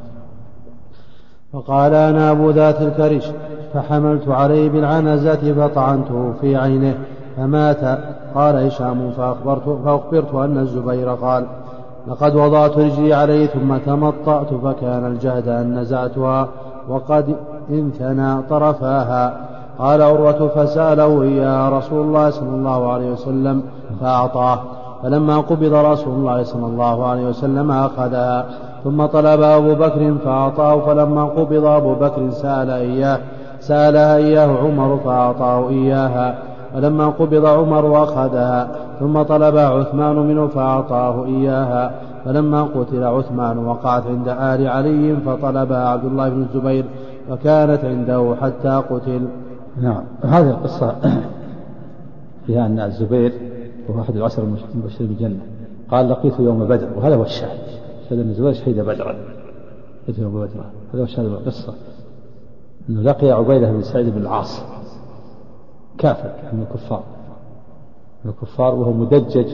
فقال أنا أبو ذات الكرش فحملت عليه بالعنزة فطعنته في عينه فمات. قال هشام فأخبرت, فأخبرت أن الزبير قال لقد وضعت رجلي عليه ثم تمطأت فكان الجهد أن نزعتها وقد انثنى طرفاها. قال عروة فسأله إياها رسول الله صلى الله عليه وسلم فأعطاه فلما قبض رسول الله صلى الله عليه وسلم أخذها ثم طلب أبو بكر فأعطاه فلما قبض أبو بكر سأل إياه سألها إياه عمر فأعطاه إياها فلما قبض عمر أخذها ثم طلب عثمان منه فأعطاه إياها فلما قتل عثمان وقعت عند آل علي فطلبها عبد الله بن الزبير فكانت عنده حتى قتل. نعم هذه القصة فيها أن الزبير وهو أحد العشر المبشرين بالجنة قال لقيت يوم بدر وهذا هو الشاهد شهد أن الزبير شهد بدرا يوم بدر هذا هو شاهد القصة أنه لقي عبيدة بن سعيد بن العاص كافر من الكفار من الكفار وهو مدجج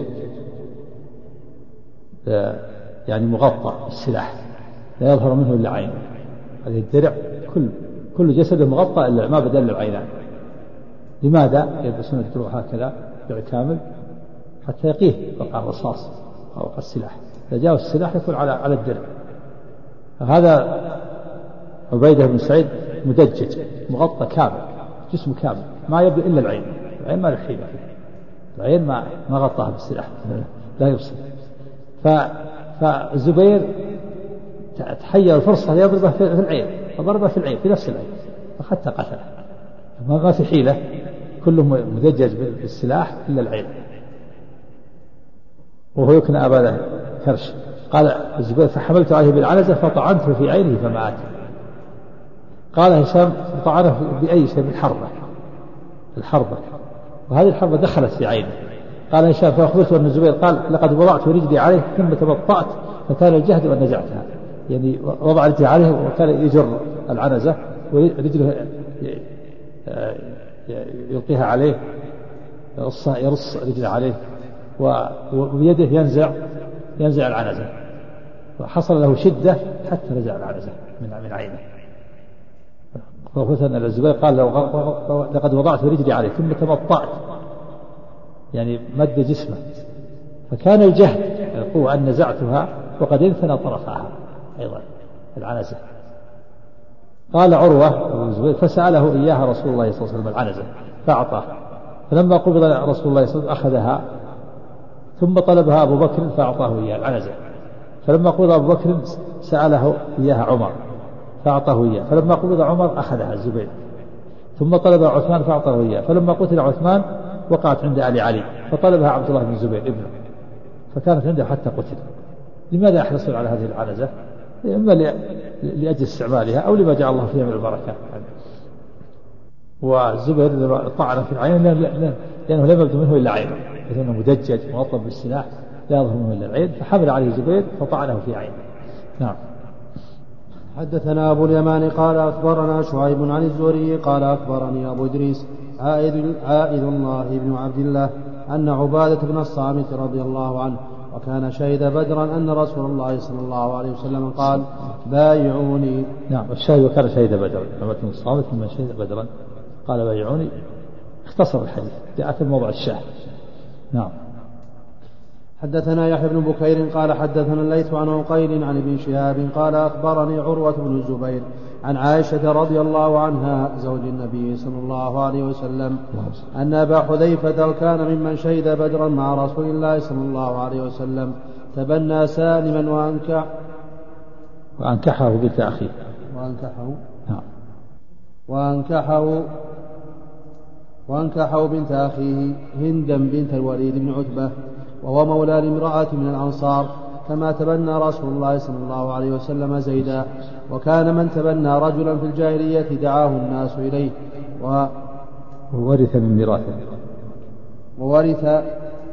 يعني مغطى السلاح لا يظهر منه إلا عينه. هذه الدرع كل كل جسده مغطى إلا ما بدل العينان. لماذا يلبسون الدروع هكذا درع كامل حتى يقيه وقع الرصاص أو وقع السلاح إذا جاء السلاح يكون على على الدرع. هذا عبيدة بن سعيد مدجج مغطى كامل جسمه كامل ما يبدو إلا العين العين ما له حيلة فيه العين ما ما غطاها بالسلاح لا يبصر. فالزبير تحير الفرصة ليضربه في العين فضربه في العين في نفس العين فحتى قتله ما في حيلة كله مدجج بالسلاح إلا العين وهو يكنى أبا كرش. قال الزبير فحملت عليه بالعنزة فطعنته في عينه فمات. قال هشام طعنه بأي شيء بالحربة الحربة وهذه الحربة دخلت في عينه. قال هشام فأخبرت أن الزبير قال لقد وضعت رجلي عليه ثم تبطأت فكان الجهد وأن نزعتها يعني وضع رجلي عليه وكان يجر العنزة ورجله يلقيها عليه يرص يرص رجله عليه وبيده ينزع ينزع العنزة وحصل له شدة حتى نزع العنزة من من عينه. فأخبرت أن الزبير قال لقد وضعت رجلي عليه ثم تبطأت يعني مد جسمه فكان الجهد القوة أن نزعتها وقد انثنى طرفها أيضا العنزة. قال عروة الزبير فسأله إياها رسول الله صلى الله عليه وسلم العنزة فأعطاه فلما قبض رسول الله صلى الله عليه وسلم أخذها ثم طلبها أبو بكر فأعطاه إياها العنزة فلما قبض أبو بكر سأله إياها عمر فأعطاه إياه فلما قبض عمر أخذها الزبير ثم طلبها عثمان فأعطاه إياه فلما قتل عثمان وقعت عند آل علي فطلبها عبد الله بن الزبير ابنه فكانت عنده حتى قتل. لماذا يحرصون على هذه العنزة؟ إما لأجل استعمالها أو لما جعل الله فيها من البركة. والزبير طعن في العين لأنه لم يبدو منه إلا عينه لأنه مدجج مغطى بالسلاح لا يظهر منه إلا العين فحمل عليه الزبير فطعنه في عينه. نعم. حدثنا أبو اليمان قال أخبرنا شعيب عن الزهري قال أخبرني أبو إدريس عائد, عائد الله بن عبد الله أن عبادة بن الصامت رضي الله عنه وكان شهد بدرا أن رسول الله صلى الله عليه وسلم قال بايعوني. نعم الشاهد وكان شهد بدرا عبادة بن الصامت من شهد بدرا قال بايعوني اختصر الحديث جاءت الموضع الشاهد. نعم. حدثنا يحيى بن بكير قال حدثنا الليث عن عقيل عن ابن شهاب قال أخبرني عروة بن الزبير عن عائشة رضي الله عنها زوج النبي صلى الله عليه وسلم أن أبا حذيفة كان ممن شهد بدرا مع رسول الله صلى الله عليه وسلم تبنى سالما وأنكح وأنكحه بنت أخيه وأنكحه نعم وأنكحه وأنكحه بنت أخيه هندا بنت الوليد بن عتبة وهو مولى لامرأة من الأنصار كما تبنى رسول الله صلى الله عليه وسلم زيدا. وكان من تبنى رجلا في الجاهلية دعاه الناس إليه و وورث من ميراثه وورث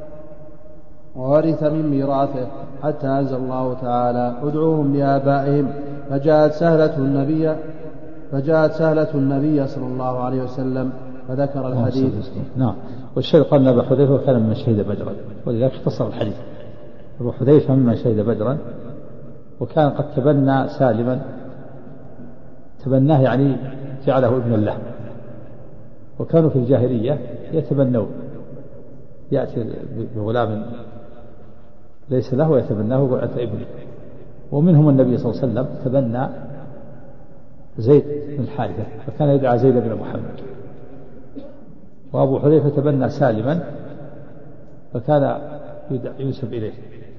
وورث من ميراثه حتى أنزل الله تعالى ادعوهم لآبائهم فجاءت سهلة النبي فجاءت سهلة النبي صلى الله عليه وسلم فذكر الحديث. نعم. والشيء قال أبا حذيفة كان ممن شهد بدرا ولذلك اختصر الحديث. أبو حذيفة ممن شهد بدرا وكان قد تبنى سالما تبناه يعني جعله ابنا له. وكانوا في الجاهلية يتبنون يأتي بغلام ليس له ويتبناه ويقول أنت ابني. ومنهم النبي صلى الله عليه وسلم تبنى زيد بن الحارثة فكان يدعى زيد بن محمد. وأبو حذيفة تبنى سالما فكان ينسب إليه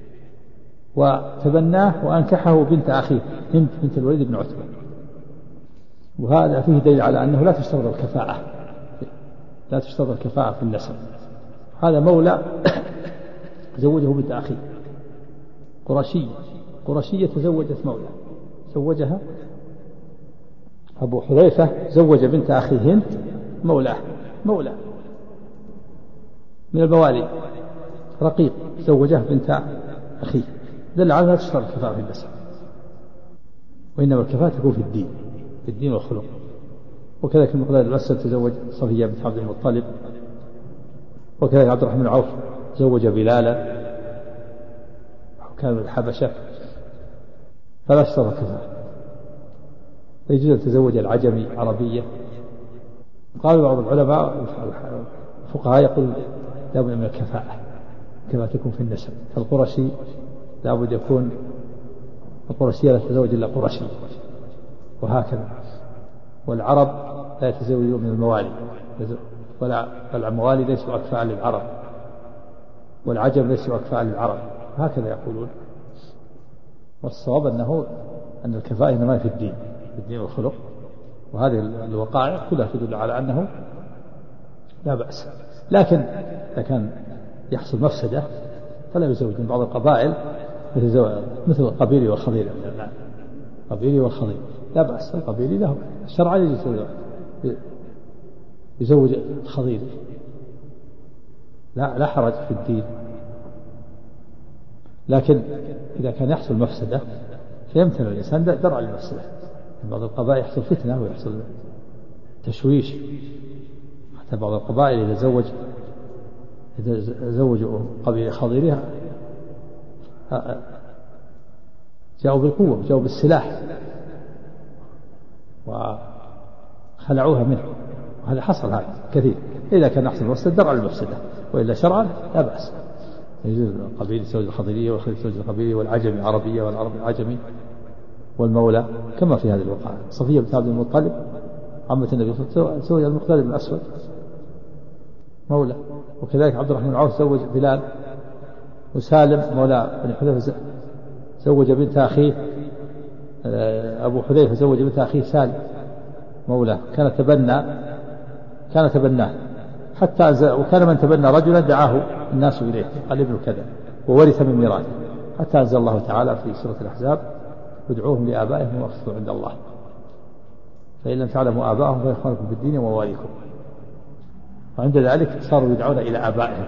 وتبناه وأنكحه بنت أخيه هند بنت الوليد بن عتبة. وهذا فيه دليل على أنه لا تشترط الكفاءة لا تشترط الكفاءة في النسب. هذا مولى زوجه بنت أخيه قرشية قرشية تزوجت مولى زوجها أبو حذيفة زوج بنت أخيه هند مولاه مولى من الموالي رقيق زوجه بنت أخيه دل على لا تشترط الكفاءة في النسب وإنما الكفاءة تكون في الدين في الدين والخلق. وكذلك المقداد الأسد تزوج صفية بنت عبد المطلب. وكذلك عبد الرحمن عوف زوج بلالا وكان من الحبشة فلا اشترط الكفاءة. يجوز أن تزوج العجمي عربية. قال بعض العلماء الفقهاء يقول لا بد من الكفاءة كما تكون في النسب. فالقرشي لا بد يكون القرشية لا تتزوج إلا قرشي وهكذا. والعرب لا يتزوجون من الموالي ولا الموالي ليسوا أكفاء للعرب والعجم ليسوا أكفاء للعرب هكذا يقولون. والصواب أنه أن الكفاءة إنما في الدين في الدين والخلق. وهذه الوقائع كلها تدل على أنه لا بأس. لكن إذا كان يحصل مفسدة فلا يزوج من بعض القبائل مثل القبيلي والخضيري القبيلي والخضيري لا بأس. القبيلي له الشرع يجوز يزوج الخضيري لا لا حرج في الدين. لكن إذا كان يحصل مفسدة فيمتنع الإنسان درءا للمفسدة. بعض القبائل يحصل فتنة ويحصل تشويش. حتى بعض القبائل إذا زوج إذا زوجوا قبيلة خضيرها جاءوا بالقوة جاءوا بالسلاح وخلعوها منه. وهذا حصل هذا كثير. إذا كان يحصل مفسدة درءا للمفسدة وإلا شرعا لا بأس. يجوز القبيلة تزوج الخضيرية والخضيرية تزوج القبيلية والعجمي عربية والعربي عجمي والمولى كما في هذه الوقائع. صفية بنت عبد المطلب عمة النبي زوج المقداد بن الأسود مولى. وكذلك عبد الرحمن عوف زوج بلال. وسالم مولى بن حذيفة زوج بنت أخيه أبو حذيفة زوج بنت أخيه سالم مولى. كان تبنى كان تبناه حتى وكان من تبنى رجلا دعاه الناس إليه قال ابن كذا وورث من ميراثه حتى أنزل الله تعالى في سورة الأحزاب ادعوهم لآبائهم واقسطوا عند الله فإن لم تعلموا آبائهم فإخوانكم في الدين ومواليكم. وعند ذلك صاروا يدعون إلى آبائهم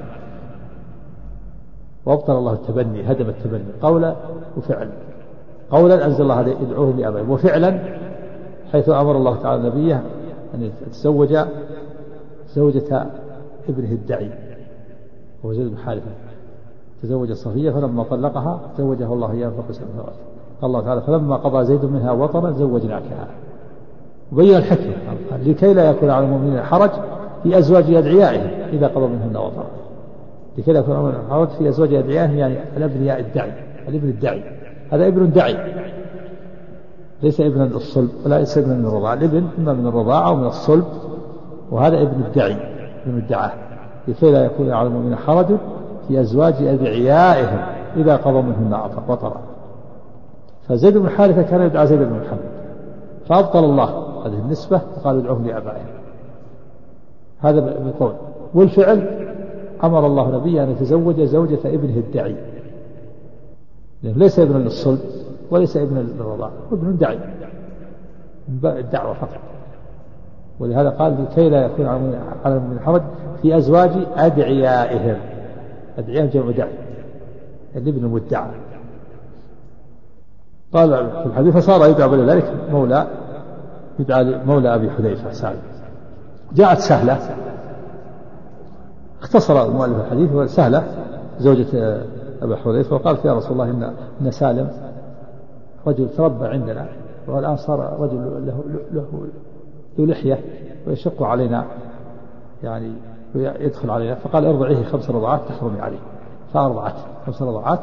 وابطل الله التبني هدم التبني قولا وفعلا. قولا أنزل الله عليه ادعوهم لآبائهم وفعلا حيث أمر الله تعالى نبيه أن يتزوج زوجة ابنه الدعي وهو زيد بن حارثة. تزوج صفية فلما طلقها زوجه الله إياها فوق سبع سنوات. قال الله تعالى فلما قضى زيد منها وطرا زوجناكها. وبين الحكمة لكي لا يكون على المؤمنين حرج في أزواج أدعيائهم إذا قضوا منهن وطرا. لكذا يكون عمر بن حرج في أزواج أدعيائهم يعني الأبنياء الدعي، الابن الدعي هذا ابن دعي ليس ابنا للصلب ولا ليس ابنا من الرضاعة، الابن إما من الرضاعة أو من الصلب، وهذا ابن الدعي ابن الدعاء، لكي لا يكون على المؤمن حرج في أزواج أدعيائهم إذا قضوا منهن وطرا. فزيد بن حارثة كان يدعى زيد بن محمد، فأبطل الله هذه النسبة وقال ادعوهم لآبائهم، هذا بالقول. والفعل أمر الله نبيه أن يتزوج زوجة ابنه الدعي، لأنه ليس ابنا للصلب وليس ابنا للرضاعة، ابن دعي الدعوة فقط. ولهذا قال لكي لا يكون على المؤمن حرج في أزواج أدعيائهم، أدعيائهم جمع دعي الابن المدعى. قال في الحديث فصار يدعى بعد ذلك مولى يدعى مولى أبي حذيفة سالم. جاءت سهلة، اختصر المؤلف الحديث وسهلة زوجة أبي حذيفة، وقالت يا رسول الله إن, إن سالم رجل تربى عندنا والآن صار رجل له, له, له لحية ويشق علينا يعني يدخل علينا، فقال ارضعيه خمس رضعات تحرمي عليه، فأرضعت خمس رضعات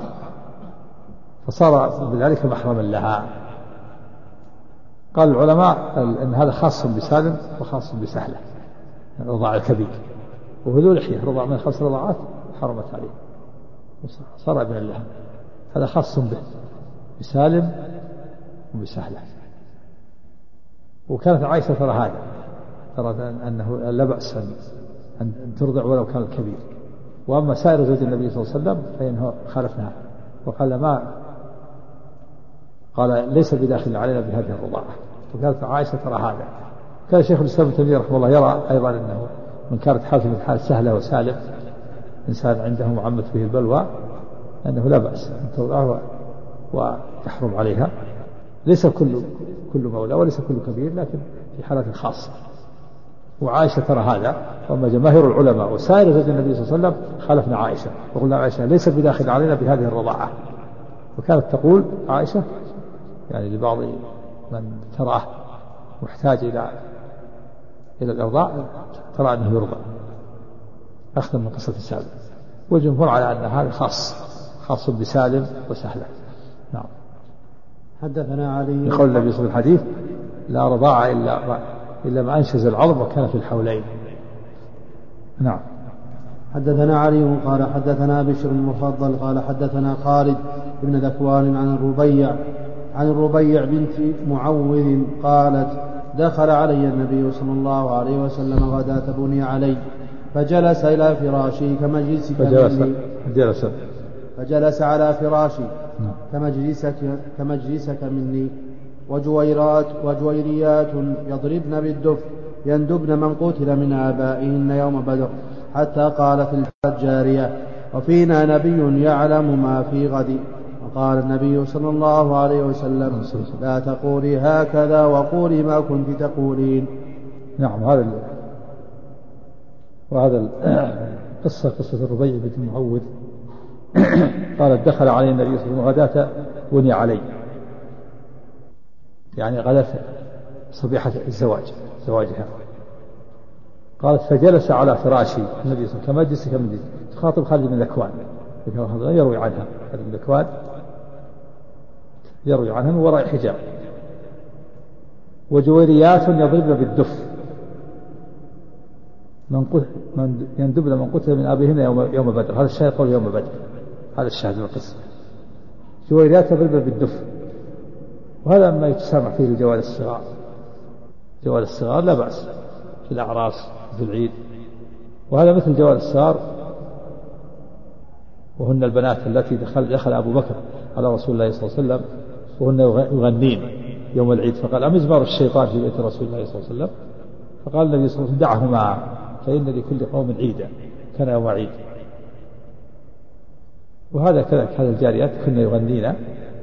فصار بذلك محرما لها. قال العلماء أن هذا خاص بسالم وخاص بسهلة الرضاع الكبير، وهذول لحية رضع من خمس رضعات حرمت عليه صار ابن لها، هذا خاص به بسالم وبسهلة. وكانت عائشة ترى هذا، ترى أنه لا بأس أن ترضع ولو كان الكبير. وأما سائر زوج النبي صلى الله عليه وسلم فإنه خالفناها وقال ما قال ليس بداخل علينا بهذه الرضاعة. وكانت عائشة ترى هذا. كان شيخ الإسلام ابن تيمية رحمه الله يرى أيضا أنه من كانت حالته من حال سهلة وسالم إنسان عنده معمت به البلوى أنه لا بأس أن ترضعه وتحرم عليها، ليس كل كل مولى وليس كل كبير، لكن في حالات خاصة. وعائشة ترى هذا، وأما جماهير العلماء وسائر زوج النبي صلى الله عليه وسلم خالفنا عائشة وقلنا عائشة ليس بداخل علينا بهذه الرضاعة. وكانت تقول عائشة يعني لبعض من تراه محتاج إلى إلى الإرضاع ترى أنه يرضع أخذا من قصة سالم، والجمهور على أن هذا خاص خاص بسالم وسهلة. نعم. حدثنا علي يقول النبي صلى الله عليه وسلم الحديث لا رضاعة إلا إلا ما أنشز العظم وكان في الحولين. نعم. حدثنا علي قال حدثنا بشر المفضل قال حدثنا خالد بن ذكوان عن الربيع عن الربيع بنت معوذ قالت دخل علي النبي صلى الله عليه وسلم غداة بني علي فجلس إلى فراشي كمجلسك فجلس, مني فجلس, فجلس على فراشي كمجلسك, كمجلسك مني وجويرات وجويريات يضربن بالدف يندبن من قتل من آبائهن يوم بدر حتى قالت الجارية وفينا نبي يعلم ما في غد. وقال النبي صلى الله عليه وسلم لا تقولي هكذا وقولي ما كنت تقولين. نعم. هذا وهذا قصة قصة الربيع بن معوذ قالت دخل علي النبي صلى الله عليه وسلم غداة بني علي، يعني غداة صبيحة الزواج زواجها. قالت فجلس على فراشي النبي صلى الله عليه وسلم كمجلس كمجلس تخاطب خالد بن ذكوان يروي عنها، خالد بن ذكوان يروي عنها من وراء حجاب. وجويريات يضربن بالدف من من يندبن من قتل من آبائهن يوم يوم بدر، هذا الشاهد قول يوم بدر، هذا الشاهد من القصة. جويريات يضربن بالدف، وهذا ما يتسامح فيه الجوال الصغار، جوال الصغار لا بأس في الأعراس في العيد، وهذا مثل جوال الصغار وهن البنات التي دخل دخل أبو بكر على رسول الله صلى الله عليه وسلم وهن يغنين يوم العيد، فقال أمزمار الشيطان في بيت رسول الله صلى الله عليه وسلم، فقال النبي صلى الله عليه وسلم دعهما فإن لكل قوم عيدا، كان يوم عيد. وهذا كذلك هذا الجاريات كنا يغنين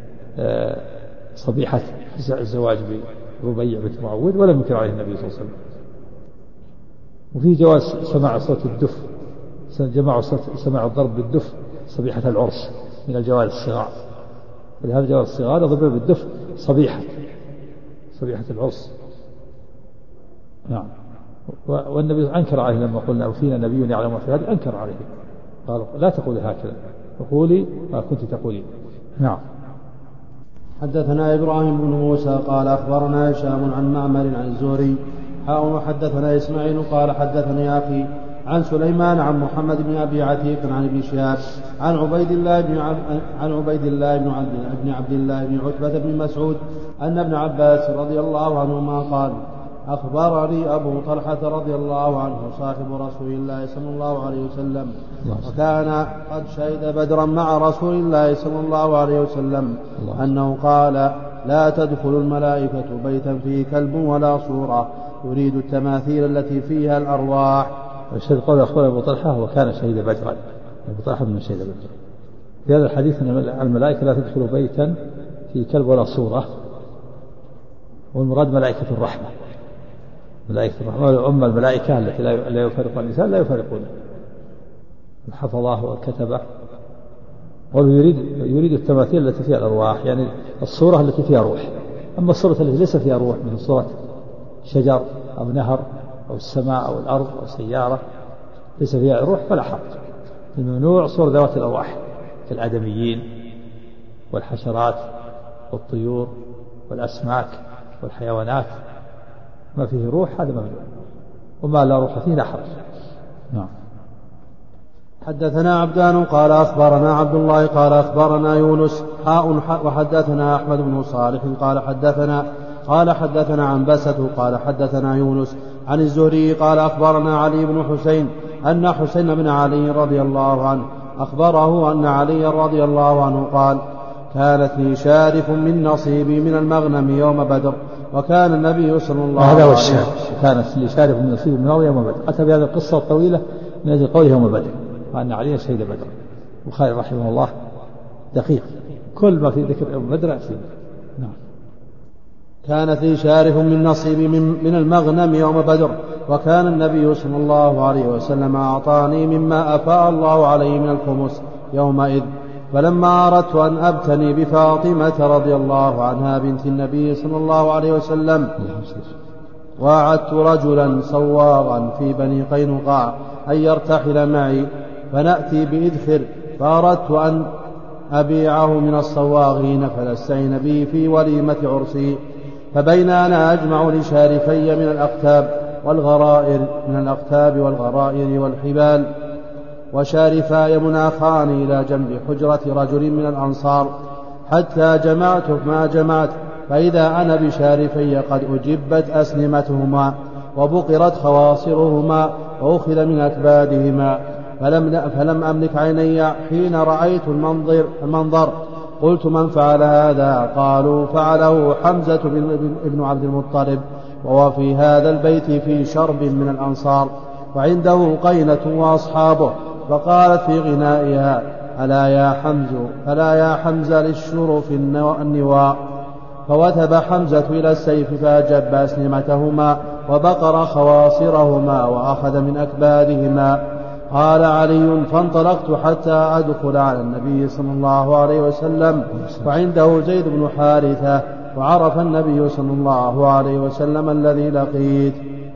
صبيحة الزواج بربيع بنت معوذ ولم ينكر عليه النبي صلى الله عليه وسلم. وفي جواز سماع صوت الدف، جماع سماع الضرب بالدف صبيحة العرس من الجوال الصغار، ولهذا الجوال الصغار يضرب بالدف صبيحة صبيحة العرس. نعم. والنبي أنكر عليه لما قلنا وفينا نبي يعلم ما في هذا، أنكر عليه قال لا تقولي هكذا، وقولي ما كنت تقولين. نعم. حدثنا إبراهيم بن موسى قال أخبرنا هشام عن معمر عن الزهري حاء وحدثنا إسماعيل قال حدثني أخي عن سليمان عن محمد بن أبي عتيق عن ابن شهاب عن عبيد الله بن عب... عن عبيد الله بن عبد بن عبد الله بن عتبة بن مسعود أن ابن عباس رضي الله عنهما قال أخبرني أبو طلحة رضي الله عنه صاحب رسول الله صلى الله عليه وسلم وكان قد شهد بدرا مع رسول الله صلى الله عليه وسلم أنه قال لا تدخل الملائكة بيتا فيه كلب ولا صورة يريد التماثيل التي فيها الأرواح. الشهد قول أخبر أبو طلحة وكان شهيد بدرا، أبو طلحة من شهيد بدرا. في هذا الحديث أن الملائكة لا تدخل بيتا فيه كلب ولا صورة، والمراد ملائكة الرحمة، ملائكة الرحمة وأما الملائكة التي لا يفارق الإنسان لا يفارقون، الحفظة والكتبة. ويريد يريد التماثيل التي فيها الأرواح، يعني الصورة التي فيها روح. أما الصورة التي ليس فيها روح مثل صورة شجر أو نهر أو السماء أو الأرض أو سيارة ليس فيها روح فلا حق. الممنوع صور ذوات الأرواح كالآدميين والحشرات والطيور والأسماك والحيوانات، ما فيه روح هذا ممنوع، وما لا روح فيه لا حرج. نعم. حدثنا عبدان قال أخبرنا عبد الله قال أخبرنا يونس حاء وحدثنا أحمد بن صالح قال حدثنا قال حدثنا عنبسة قال حدثنا يونس عن الزهري قال أخبرنا علي بن حسين أن حسين بن علي رضي الله عنه أخبره أن علي رضي الله عنه قال كانت لي شارف من نصيبي من المغنم يوم بدر وكان النبي صلى الله عليه وسلم. هذا هو الشارف، كانت لي شارف من نصيبي من يوم بدر. أتى بهذه القصة الطويلة من أجل قوله يوم بدر وأن علي شهيد بدر. البخاري رحمه الله دقيق، كل ما في ذكر يوم بدر أسير. نعم. كانت لي شارف من نصيبي من, من المغنم يوم بدر وكان النبي صلى الله عليه وسلم أعطاني مما أفاء الله عليه من الخمس يومئذ. فلما أردت أن أبتني بفاطمة رضي الله عنها بنت النبي صلى الله عليه وسلم وأعدت رجلا صواغا في بني قينقاع أن يرتحل معي فنأتي بإذخر، فأردت أن أبيعه من الصواغين فلستعين به في وليمة عرسي. فبين أنا أجمع لشارفي من الأقتاب والغرائر من الأقتاب والغرائر والحبال وشارفاي مناخان إلى جنب حجرة رجل من الأنصار حتى جمعت ما جمعت، فإذا أنا بشارفي قد أجبت أسنمتهما وبقرت خواصرهما وأخذ من أكبادهما، فلم, فلم أملك عيني حين رأيت المنظر, المنظر قلت من فعل هذا؟ قالوا فعله حمزة بن عبد المطلب وهو في هذا البيت في شرب من الأنصار وعنده قينة وأصحابه. فقالت في غنائها ألا يا حمزة ألا يا حمزة للشرف النواء. فوثب حمزة إلى السيف فأجب أسنمتهما وبقر خواصرهما وأخذ من أكبادهما. قال علي فانطلقت حتى أدخل على النبي صلى الله عليه وسلم وعنده زيد بن حارثة، وعرف النبي صلى الله عليه وسلم الذي لقيت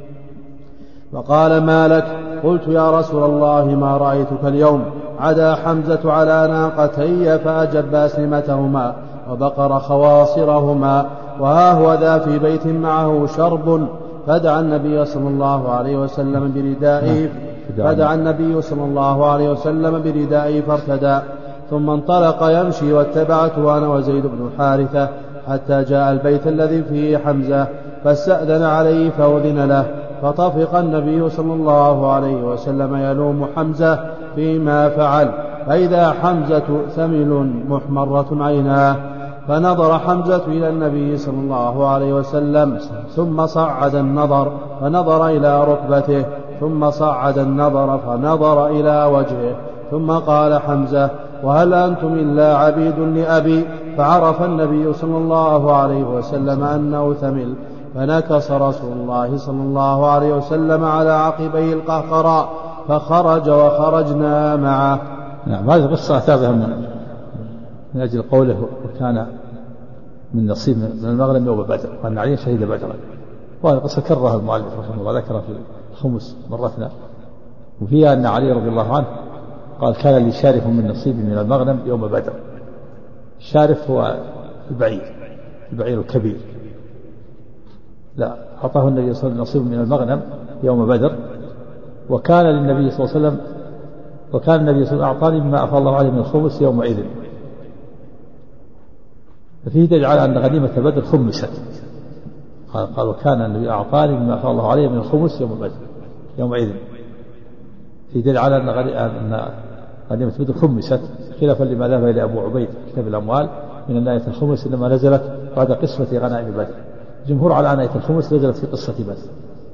وقال ما لك؟ قلت يا رسول الله ما رأيتك اليوم. عدا حمزة على ناقتي فأجب أسنمتهما وبقر خواصرهما وها هو ذا في بيت معه شرب. فدعا النبي صلى الله عليه وسلم بردائه فدعا النبي صلى الله عليه وسلم بردائه فارتدى، ثم انطلق يمشي واتبعته أنا وزيد بن حارثة حتى جاء البيت الذي فيه حمزة فاستأذن عليه فأذن له. فطفق النبي صلى الله عليه وسلم يلوم حمزة فيما فعل، فإذا حمزة ثمل محمرة عيناه. فنظر حمزة إلى النبي صلى الله عليه وسلم ثم صعد النظر فنظر إلى ركبته ثم صعد النظر فنظر إلى وجهه، ثم قال حمزة وهل أنتم إلا عبيد لأبي؟ فعرف النبي صلى الله عليه وسلم أنه ثمل، فنكص رسول الله صلى الله عليه وسلم على عقبيه القهقراء فخرج وخرجنا معه. نعم. هذه القصة أتابعها من, من أجل قوله وكان من نصيب من المغنم يوم بدر وأن علي شهيد بدرا. وهذه القصة كررها المؤلف رحمه الله ذكرها في الخمس مرتنا، وفيها أن علي رضي الله عنه قال كان لي شارف من نصيبي من المغنم يوم بدر. الشارف هو البعير، البعير الكبير. لا، أعطاه النبي صلى الله عليه وسلم نصيب من المغنم يوم بدر. وكان للنبي صلى الله عليه وسلم وكان النبي صلى الله عليه وسلم أعطاني مما أفاء الله عليه من الخمس يومئذ. ففيه دليل على أن غنيمة بدر خمست. قال, قال وكان النبي أعطاني مما أفاء الله عليه من الخمس يوم بدر يومئذ. في دليل على أن غنيمة بدر خمست، خلافا لما ذهب إلى أبو عبيد كتاب الأموال من أن آية الخمس إنما نزلت بعد قسمة غنائم بدر. الجمهور على أن آية الخمس نزلت في قصة بدر.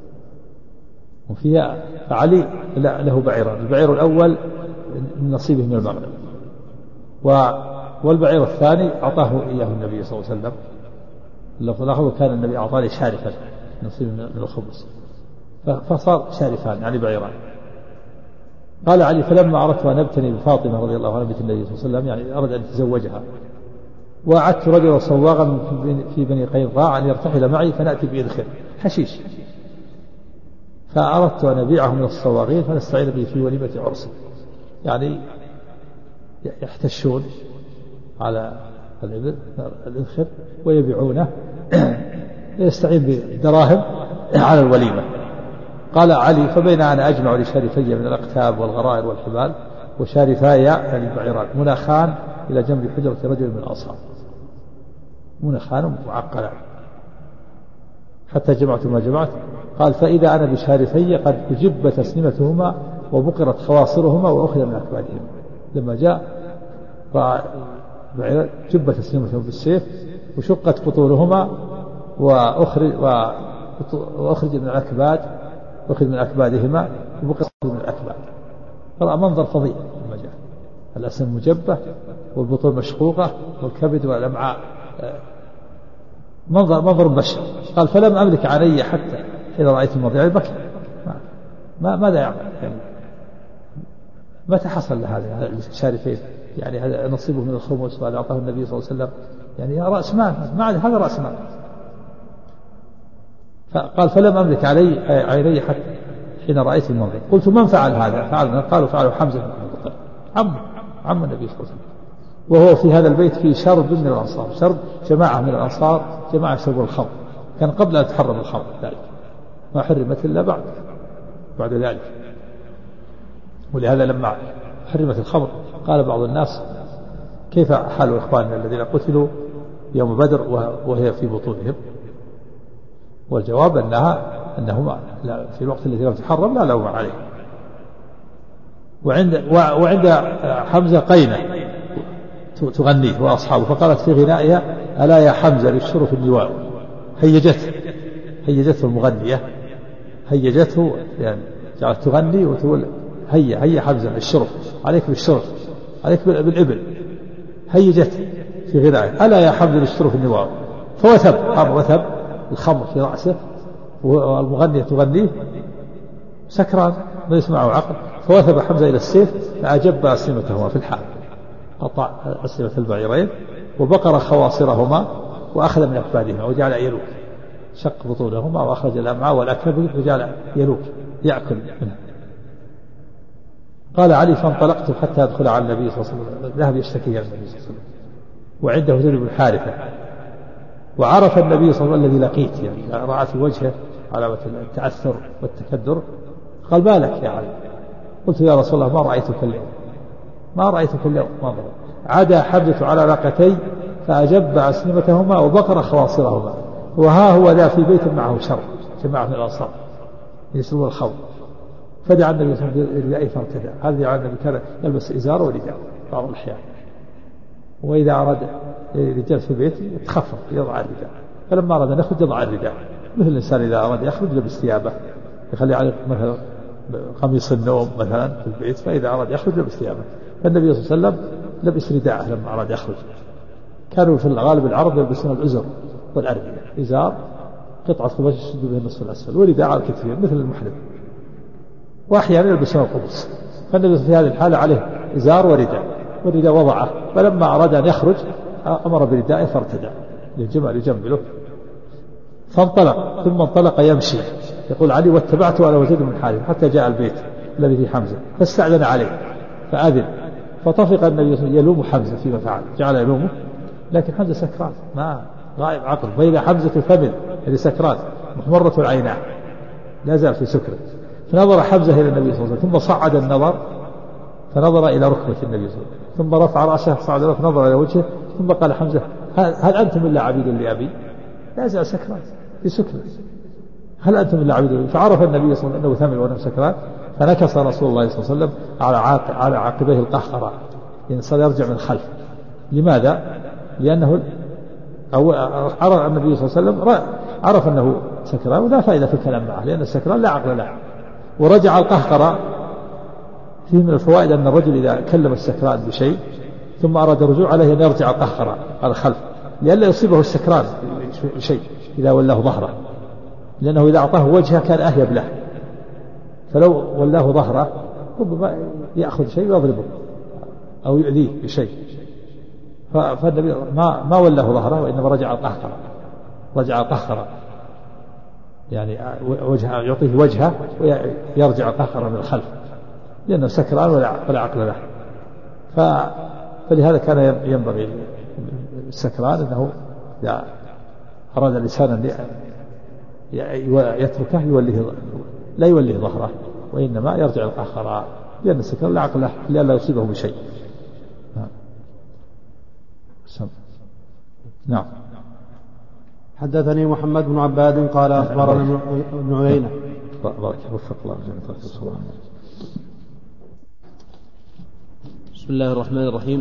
وفيها علي له بعيران، البعير الأول من نصيبه من المغنم، والبعير الثاني أعطاه إياه النبي صلى الله عليه وسلم. اللفظ الآخر كان النبي أعطاني شارفا نصيب من الخمس، فصار شارفان يعني بعيران. قال علي فلما أردت أن أبتني بفاطمة رضي الله عنها بنت النبي صلى الله عليه وسلم، يعني أرد أن يتزوجها، وأعدت رجلا صواغا في بني قينقاع أن يرتحل معي فنأتي بإذخر حشيش، فأردت أن أبيعه من الصواغين فنستعين به في وليمة عرس. يعني يحتشون على الإذخر ويبيعونه، يستعين بدراهم على الوليمة. قال علي فبين أنا أجمع لشارفي من الأقتاب والغرائر والحبال وشارفاي يعني البعيران مناخان إلى جنب حجرة رجل من الأنصار، مناخان معقلان حتى جمعت ما جمعت. قال فإذا أنا بشارفي قد أجبت أسنمتهما وبقرت خواصرهما وأخذ من أكبادهما. لما جاء جبت أسنمتهما بالسيف وشقت بطولهما وأخرج, وأخرج من الأكباد أخذ من أكبادهما وبقرت من الأكباد. فرأى منظر فظيع لما جاء، الأسنم مجبة والبطول مشقوقة والكبد والأمعاء منظر منظر بشع. قال فلم أملك علي حتى إذا رأيت المنظر يعني بكى. ما ماذا يعمل يعني؟ متى حصل لهذا الشارفين؟ يعني هذا نصيبه من الخمس وهذا أعطاه النبي صلى الله عليه وسلم، يعني رأس مال، ما هذا رأس مال. فقال فلم أملك علي عيني حتى حين رأيت المنظر. قلت من فعل هذا؟ فعل قالوا فعله حمزة بن عبد المطلب عم عم النبي صلى الله عليه وسلم، وهو في هذا البيت في شرب من الأنصار، شرب جماعة من الأنصار جماعة يشربوا الخمر، كان قبل أن تحرم الخمر ذلك، ما حرمت إلا بعد بعد ذلك. ولهذا لما حرمت الخمر قال بعض الناس كيف حال إخواننا الذين قتلوا يوم بدر وهي في بطونهم؟ والجواب أنها أنهما في الوقت الذي لم تحرم لا لوم عليه. وعند وعند حمزة قينة تغنيه وأصحابه، فقالت في غنائها ألا يا حمزة للشر في اللواء، هيجته هيجته المغنية هيجته يعني جعلت تغني وتقول هيا هيا حمزة للشرب، عليك بالشرب، عليك بالإبل، هيجته في غنائها ألا يا حمزة للشر في اللواء. فوثب قام وثب الخمر في رأسه والمغنية تغنيه سكران ما يسمعه عقل، فوثب حمزة إلى السيف فأجب أسلمتهما في الحال، قطع أسلمة البعيرين وبقر خواصرهما وأخذ من أكبادهما وجعل يلوك، شق بطونهما وأخرج الأمعاء والأكبد وجعل يلوك يأكل منها. قال علي فانطلقت حتى أدخل على النبي صلى الله عليه وسلم، ذهب يشتكي على النبي صلى الله عليه وسلم وعنده زيد بن حارثة، وعرف النبي صلى الله عليه وسلم الذي لقيت، يعني رأى في وجهه علامة التعثر والتكدر. قال ما لك يا علي؟ قلت يا رسول الله ما رأيتك اليوم ما رأيتك اليوم ما ضرب. عدا حمزة على ناقتي فأجب أسنمتهما وبقر خواصرهما، وها هو ذا في بيت معه شر جماعة من الأنصار يسرون الخمر. فدعا النبي صلى الله عليه وسلم بالرداء فارتدى. هذا يعني النبي كان يلبس إزار ورداء بعض الأحيان، وإذا أراد رجال في البيت يتخفف يضع الرداء، فلما أراد أن يخرج يضع الرداء، مثل الإنسان إذا أراد يخرج لبس ثيابه يخلي عليه مثلا قميص النوم مثلا في البيت، فإذا أراد يخرج لبس ثيابه. فالنبي صلى الله عليه وسلم لبس رداءه لما أراد يخرج. كانوا في الغالب العرب يلبسون الأزر والأردية، إزار قطعة قماش يشد به النصف الأسفل ورداء على الكتفين مثل المحرم، وأحيانا يلبسون القمص. فالنبي في هذه الحالة عليه إزار ورداء، والرداء وضعه، فلما أراد أن يخرج أمر برداء فارتدى للجمع لجنبه، فانطلق ثم انطلق يمشي. يقول علي واتبعته على وزيد بن حارث حتى جاء البيت الذي فيه حمزة فاستأذن عليه فأذن فطفق النبي صلى الله عليه وسلم يلوم حمزة فيما فعل، جعل يلومه، لكن حمزة سكران ما غائب عقل، بين حمزة فمن اللي سكران محمرة العينان لا زال في سكره. فنظر حمزة إلى النبي صلى الله عليه وسلم ثم صعد النظر فنظر إلى ركبة النبي صلى الله عليه وسلم ثم رفع رأسه فصعد فنظر إلى وجهه ثم قال حمزة هل أنتم إلا عبيد لأبي؟ لا زال سكران في سكره، هل أنتم إلا عبيد لأبي؟ فعرف النبي صلى الله عليه وسلم أنه ثمن وأنه سكران، فنكص رسول الله صلى الله عليه وسلم على عاق على عقبيه القهقرة، يعني صار يرجع من الخلف. لماذا؟ لأنه أو عرف النبي صلى الله عليه وسلم عرف أنه سكران ولا فائدة في الكلام معه، لأن السكران لا عقل له. ورجع القهقرة فيه من الفوائد أن الرجل إذا كلم السكران بشيء ثم أراد الرجوع عليه أن يرجع القهقرة على الخلف لئلا يصيبه السكران بشيء إذا ولاه ظهره، لأنه إذا أعطاه وجهه كان أهيب له، فلو ولاه ظهره ربما يأخذ شيء ويضربه أو يؤذيه بشيء، فالنبي ما ما ولاه ظهره وإنما رجع القهقرة، رجع القهقرة يعني وجهه يعطيه وجهه ويرجع القهقرة من الخلف لأنه سكران ولا عقل له. فلهذا كان ينبغي السكران أنه إذا أراد الإنسان أن يتركه يوليه لا يوليه ظهره وإنما يرجع القهقرة، لأن السكران لا عقل له لئلا يصيبه بشيء. نعم. حدثني محمد بن عباد قال أخبرنا ابن عيينة. بارك وفق الله جميعا. بسم الله الرحمن الرحيم.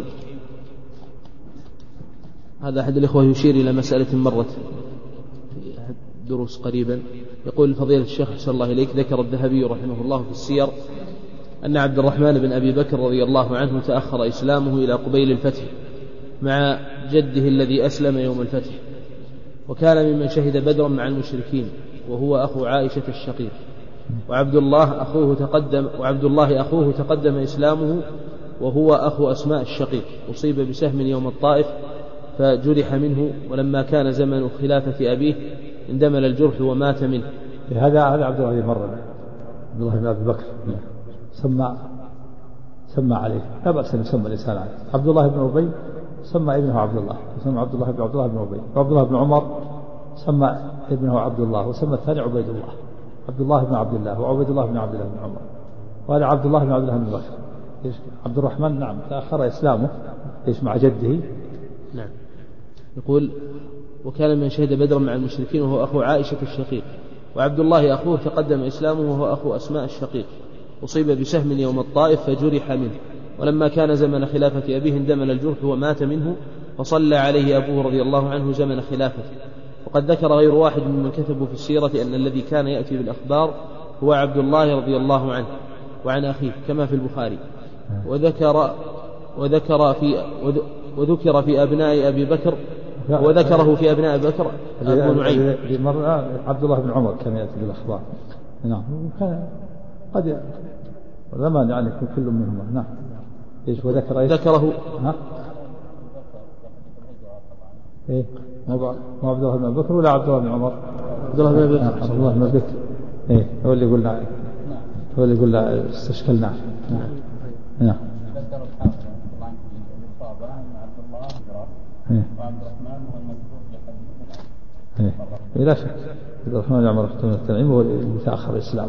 هذا أحد الإخوة يشير إلى مسألة مرت في أحد دروس قريبا، يقول فضيلة الشيخ أحسن الله إليك، ذكر الذهبي رحمه الله في السير أن عبد الرحمن بن أبي بكر رضي الله عنه تأخر إسلامه إلى قبيل الفتح مع جده الذي أسلم يوم الفتح، وكان ممن شهد بدرا مع المشركين وهو أخو عائشة الشقيق، وعبد الله أخوه تقدم وعبد الله أخوه تقدم إسلامه وهو أخو أسماء الشقيق، أصيب بسهم يوم الطائف فجرح منه، ولما كان زمن خلافة أبيه اندمل الجرح ومات منه. هذا هذا عبد الله مرة عبد الله بن أبي بكر سمى سمى عليه، لا بأس أن يسمى الإنسان عليه. عبد الله بن أبي سمى ابنه عبد الله، سمى عبد الله بن عبد الله بن أبي، وعبد الله بن عمر سمى ابنه عبد الله، وسمى الثاني عبيد الله، عبد الله بن عبد الله وعبيد الله بن عبد الله بن عمر، وهذا عبد الله بن عبد الله بن بكر. عبد الرحمن نعم تأخر إسلامه إيش مع جده. نعم. يقول وكان من شهد بدرا مع المشركين وهو أخو عائشة الشقيق، وعبد الله أخوه تقدم إسلامه وهو أخو أسماء الشقيق، أصيب بسهم يوم الطائف فجرح منه، ولما كان زمن خلافة أبيه اندمل الجرح ومات منه، فصلى عليه أبوه رضي الله عنه زمن خلافته. وقد ذكر غير واحد ممن كتبوا في السيرة أن الذي كان يأتي بالأخبار هو عبد الله رضي الله عنه وعن أخيه كما في البخاري. وذكر وذكر في وذكر في أبناء أبي بكر وذكره في أبناء أبي بكر أبو نعيم. مرة عبد الله بن عمر كان يأتي بالأخبار. نعم. كان قد زمان يعني كل منهما. نعم. إيش وذكر إيش؟ ذكره. ها؟ إيه مو عبد الله بن أبي بكر ولا عبد الله بن عمر؟ عبد الله بن أبي بكر. عبد الله بن أبي بكر. إيه هو اللي قلنا هو اللي قلنا استشكلنا. نعم. نعم. وعبد الرحمن هو المذكور في حديث الأول. لا شك عبد الرحمن بن عمر بن التنعيم هو اللي تأخر إسلامه.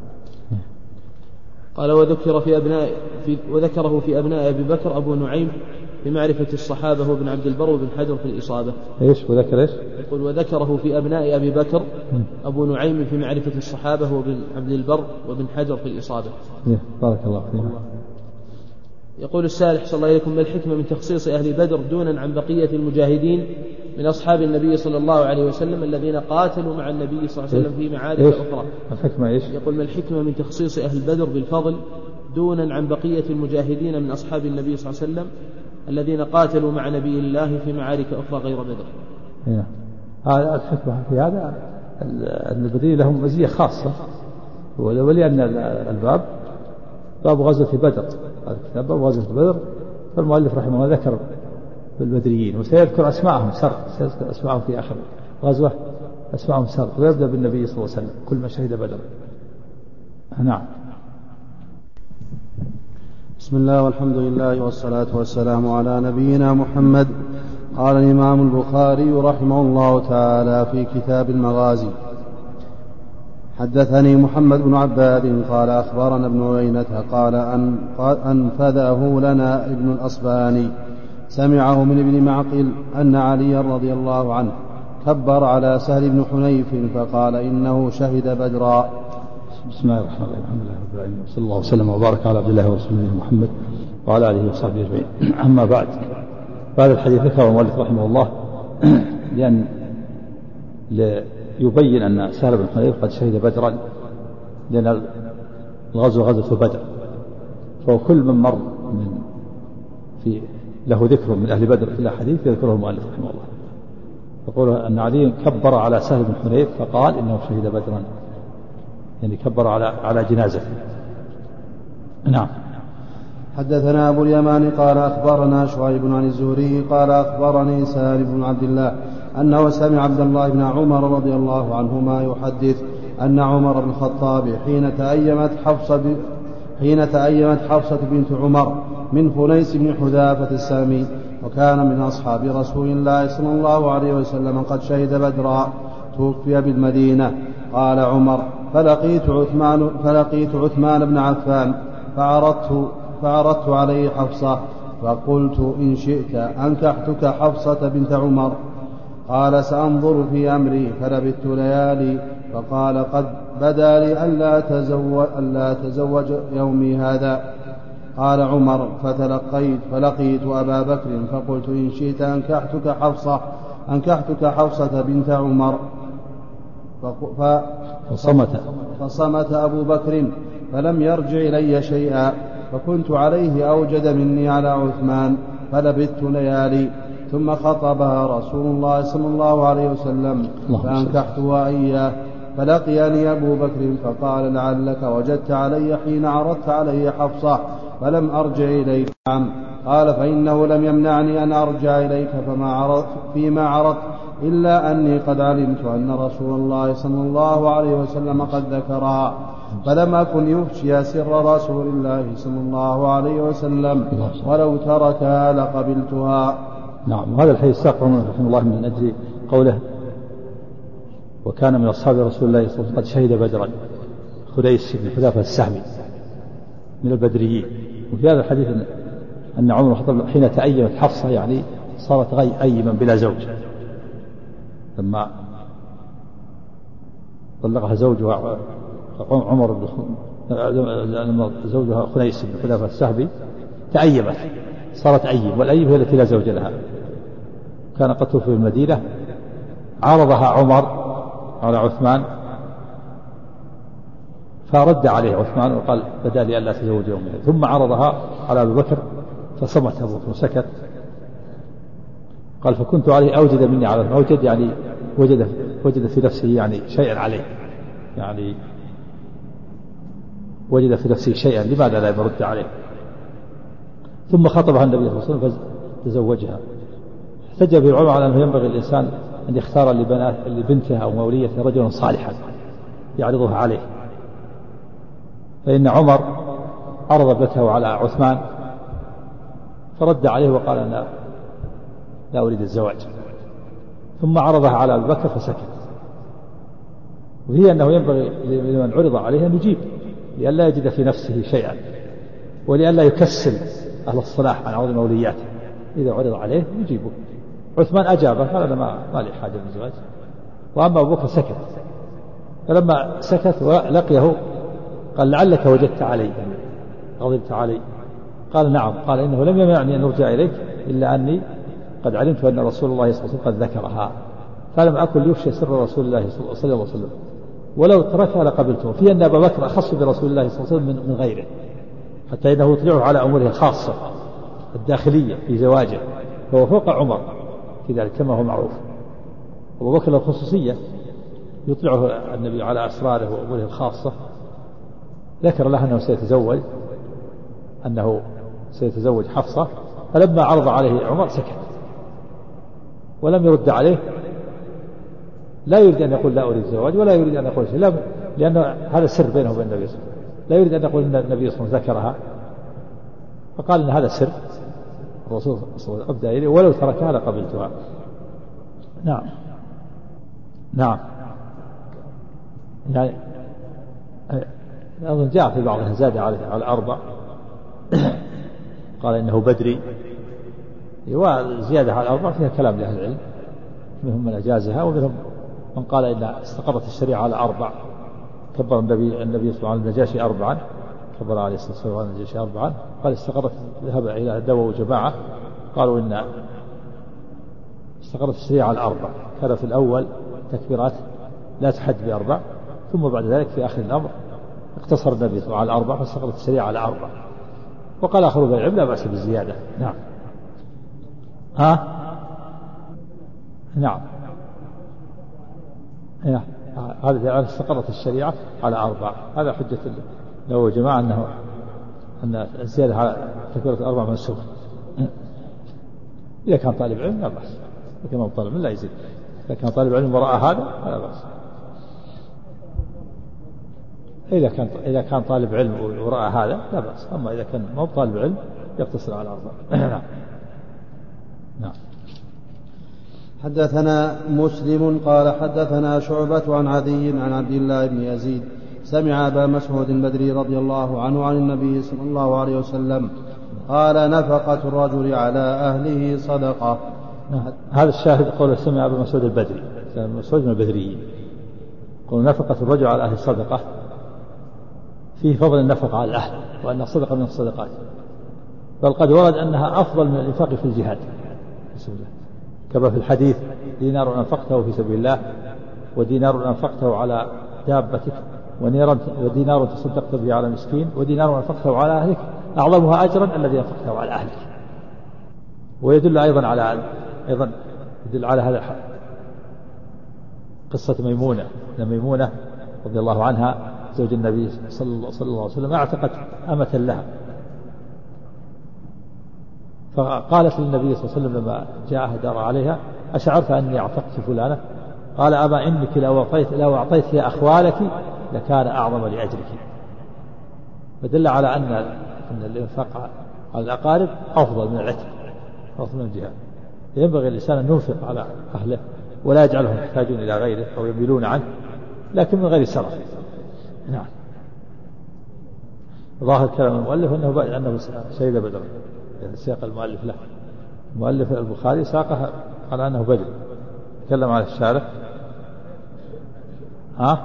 قال وذكر في أبناء في وذكره في أبناء أبي بكر أبو نعيم في معرفة الصحابة وابن عبد البر وابن حجر في الإصابة. إيش وذكر إيش؟ يقول وذكره في أبناء أبي بكر أبو نعيم في معرفة الصحابة وابن عبد البر وابن حجر في الإصابة. بارك الله فيك. يقول السائل أحسن الله إليكم ما الحكمة من تخصيص أهل بدر دونا عن بقية المجاهدين من أصحاب النبي صلى الله عليه وسلم الذين قاتلوا مع النبي صلى الله عليه وسلم في معارك أخرى؟ الحكمة إيش؟ يقول ما الحكمة من تخصيص أهل بدر بالفضل دونا عن بقية المجاهدين من أصحاب النبي صلى الله عليه وسلم الذين قاتلوا مع نبي الله في معارك أخرى غير بدر؟ هذا الحكمة في هذا أن البدريين لهم مزية خاصة، ولأن الباب باب غزوة بدر، هذا باب غزوة بدر، فالمؤلف رحمه الله ذكر بالبدريين وسيذكر أسماءهم سر، سيذكر أسماءهم في آخر غزوة أسماءهم سر، ويبدأ بالنبي صلى الله عليه وسلم كل ما شهد بدر. نعم. بسم الله والحمد لله والصلاة والسلام على نبينا محمد. قال الإمام البخاري رحمه الله تعالى في كتاب المغازي: حدثني محمد بن عباد قال أخبرنا ابن عيينة قال أن أنفذه لنا ابن الأصبهاني سمعه من ابن معقل أن علي رضي الله عنه كبر على سهل بن حنيف فقال إنه شهد بدرا. بسم الله الرحمن الرحيم. الحمد لله رب العالمين وصلى الله وسلم وبارك على عبد الله ورسوله محمد وعلى آله وصحبه أجمعين. أما بعد، بعد الحديث ذكر المؤلف رحمه الله لأن يبين أن سهل بن حنيف قد شهد بدرا، لأن الغزو غزوة بدر، فهو كل من مر من في له ذكر من أهل بدر في الحديث يذكره المؤلف رحمه الله. يقول أن علي كبر على سهل بن حنيف فقال إنه شهد بدرا، يعني كبر على على جنازته. نعم. حدثنا أبو اليمان قال أخبرنا شعيب عن الزهري قال أخبرني سالم بن عبد الله أنه سمع عبد الله بن عمر رضي الله عنهما يحدث أن عمر بن الخطاب حين تأيمت حفصة حين تأيمت حفصة بنت عمر من فنيس بن حذافة السامي، وكان من أصحاب رسول الله صلى الله عليه وسلم قد شهد بدرا، توفي بالمدينة. قال عمر: فلقيت عثمان, فلقيت عثمان بن عفان فعرضت, فعرضت عليه حفصة فقلت: إن شئت أنكحتك حفصة بنت عمر. قال: سأنظر في أمري. فلبثت ليالي، فقال: قد بدا لي ألا تزوج, ألا تزوج يومي هذا. قال عمر: فتلقيت فلقيت أبا بكر فقلت: إن شئت أنكحتك حفصة أنكحتك حفصة بنت عمر. فصمت فصمت أبو بكر فلم يرجع إلي شيئا، فكنت عليه أوجد مني على عثمان. فلبثت ليالي، ثم خطبها رسول الله صلى الله عليه وسلم فأنكحتها إياه. فلقيني أبو بكر فقال: لعلك وجدت علي حين عرضت علي حفصة فلم أرجع إليك. نعم. قال: فإنه لم يمنعني أن أرجع إليك فما عرضت فيما عرضت إلا أني قد علمت أن رسول الله صلى الله عليه وسلم قد ذكرها، فلم أكن يفشي سر رسول الله صلى الله عليه وسلم، ولو تركها لقبلتها. نعم. وهذا الحديث ساق رحمه الله من أجل قوله: وكان من أصحاب رسول الله صلى الله عليه وسلم قد شهد بدرا، خنيس بن حذافة السهمي من البدريين. وفي هذا الحديث أن عمر الخطاب حين تأيمت حفصة يعني صارت أيما بلا زوج، لما طلقها زوجها عمر بن لما زوجها خنيس بن حذافة السهمي تأيمت صارت أيم، والأيم هي التي لا زوج لها. كان قد توفي في المدينة، عرضها عمر على عثمان فرد عليه عثمان وقال: بدا لي ألا تزوج يومها. ثم عرضها على أبي بكر فصمت أبو بكر وسكت. قال: فكنت عليه أوجد مني على عثمان. أوجد يعني وجد وجد في نفسه يعني شيئا عليه، يعني وجد في نفسه شيئا، لماذا لا يرد عليه؟ ثم خطبها النبي صلى الله عليه وسلم فتزوجها. احتج به العلماء على أنه ينبغي الإنسان أن يختار لبنته أو موليته رجلا صالحا يعرضها عليه، فإن عمر عرض ابنته على عثمان فرد عليه وقال: أنا لا أريد الزواج. ثم عرضها على أبي بكر فسكت. وهي أنه ينبغي لمن عرض عليه أن يجيب، لئلا يجد في نفسه شيئا، ولئلا يكسل أهل الصلاح عن عرض مولياته. إذا عرض عليه يجيبه. عثمان أجابه قال: أنا ما, ما لي حاجة بالزواج. وأما أبو بكر سكت. فلما سكت ولقيه قال: لعلك وجدت علي يعني غضبت علي. قال: نعم. قال: إنه لم يمنعني أن أرجع إليك إلا أني قد علمت أن رسول الله صلى الله عليه وسلم قد ذكرها، فلم أكن ليفشي سر رسول الله صلى الله عليه وسلم، ولو تركها لقبلته. في أن أبا بكر أخص برسول الله صلى الله عليه وسلم من غيره، حتى إنه يطلعه على أموره الخاصة الداخلية في زواجه، فهو فوق عمر في ذلك كما هو معروف. أبو بكر له خصوصية يطلعه النبي على أسراره وأموره الخاصة. ذكر له أنه سيتزوج أنه سيتزوج حفصة، فلما عرض عليه عمر سكت ولم يرد عليه. لا يريد أن يقول لا أريد الزواج، ولا يريد أن يقول شيء، لا، لأن هذا السر بينه وبين النبي صلى الله عليه وسلم. لا يريد أن يقول أن النبي صلى الله عليه وسلم ذكرها، فقال إن هذا سر الرسول صلى الله عليه وسلم أبدأ إليه ولو تركها لقبلتها. نعم نعم يعني أظن جاء في بعضها زاد عليه على أربع قال إنه بدري، وزيادة على الأربع فيها كلام لأهل العلم، منهم من أجازها ومنهم من قال إن استقرت الشريعة على أربع. كبر النبي النبي صلى الله عليه وسلم النجاشي أربعا، كبر عليه الصلاة والسلام على النجاشي أربعا، قال استقرت ذهب إلى دوا وجماعة قالوا إن استقرت الشريعة على أربع. كان في الأول تكبيرات لا تحد بأربع، ثم بعد ذلك في آخر الأمر اقتصر النبي صلى الله عليه وسلم على أربع فاستقرت الشريعة على أربع. وقال آخر من العلم لا بأس بالزيادة. نعم ها نعم هذا استقرت الشريعة على أربع، هذا حجة لو جماعة أنه أن الزيادة على تكبيرة الأربع منسوخ. إذا كان طالب علم لا بأس، إذا كان طالب علم لا يزيد، إذا كان طالب علم وراء هذا لا بأس. إذا كان إذا كان طالب علم وراء هذا لا بأس، أما إذا كان مو طالب علم يقتصر على أربع. نعم نعم. حدثنا مسلم قال حدثنا شعبة عن عدي عن عبد الله بن يزيد سمع أبا مسعود البدري رضي الله عنه عن النبي صلى الله عليه وسلم قال نفقة الرجل على أهله صدقة. هذا الشاهد قول سمع أبا مسعود البدري، مسعود من البدريين، قول نفقة الرجل على أهل صدقة، فيه فضل النفقة على الأهل وأن الصدقة من الصدقات، بل قد ورد أنها أفضل من الإنفاق في الجهاد كما في الحديث دينار أنفقته في سبيل الله ودينار أنفقته على دابتك ودينار تصدقت به على مسكين ودينار أنفقته على أهلك أعظمها أجرا الذي أنفقته على أهلك. ويدل أيضا على أيضا يدل على هذا قصة ميمونة، أن ميمونة رضي الله عنها زوج النبي صلى الله عليه وسلم اعتقت أمة لها، فقالت للنبي صلى الله عليه وسلم لما جاءها دار عليها أشعرت أني اعتقت فلانة؟ قال أما إنك لو أعطيت لو أعطيت يا أخوالك لكان أعظم لأجرك. فدل على أن أن الإنفاق على الأقارب أفضل من العتق، أفضل من الجهاد. ينبغي الإنسان أن ينفق على أهله ولا يجعلهم يحتاجون إلى غيره أو يميلون عنه، لكن من غير سرف. نعم. ظاهر كلام المؤلف أنه بعد أنه شهد بدر، سياق المؤلف له، المؤلف البخاري ساقه على أنه بدر، تكلم على الشارع. ها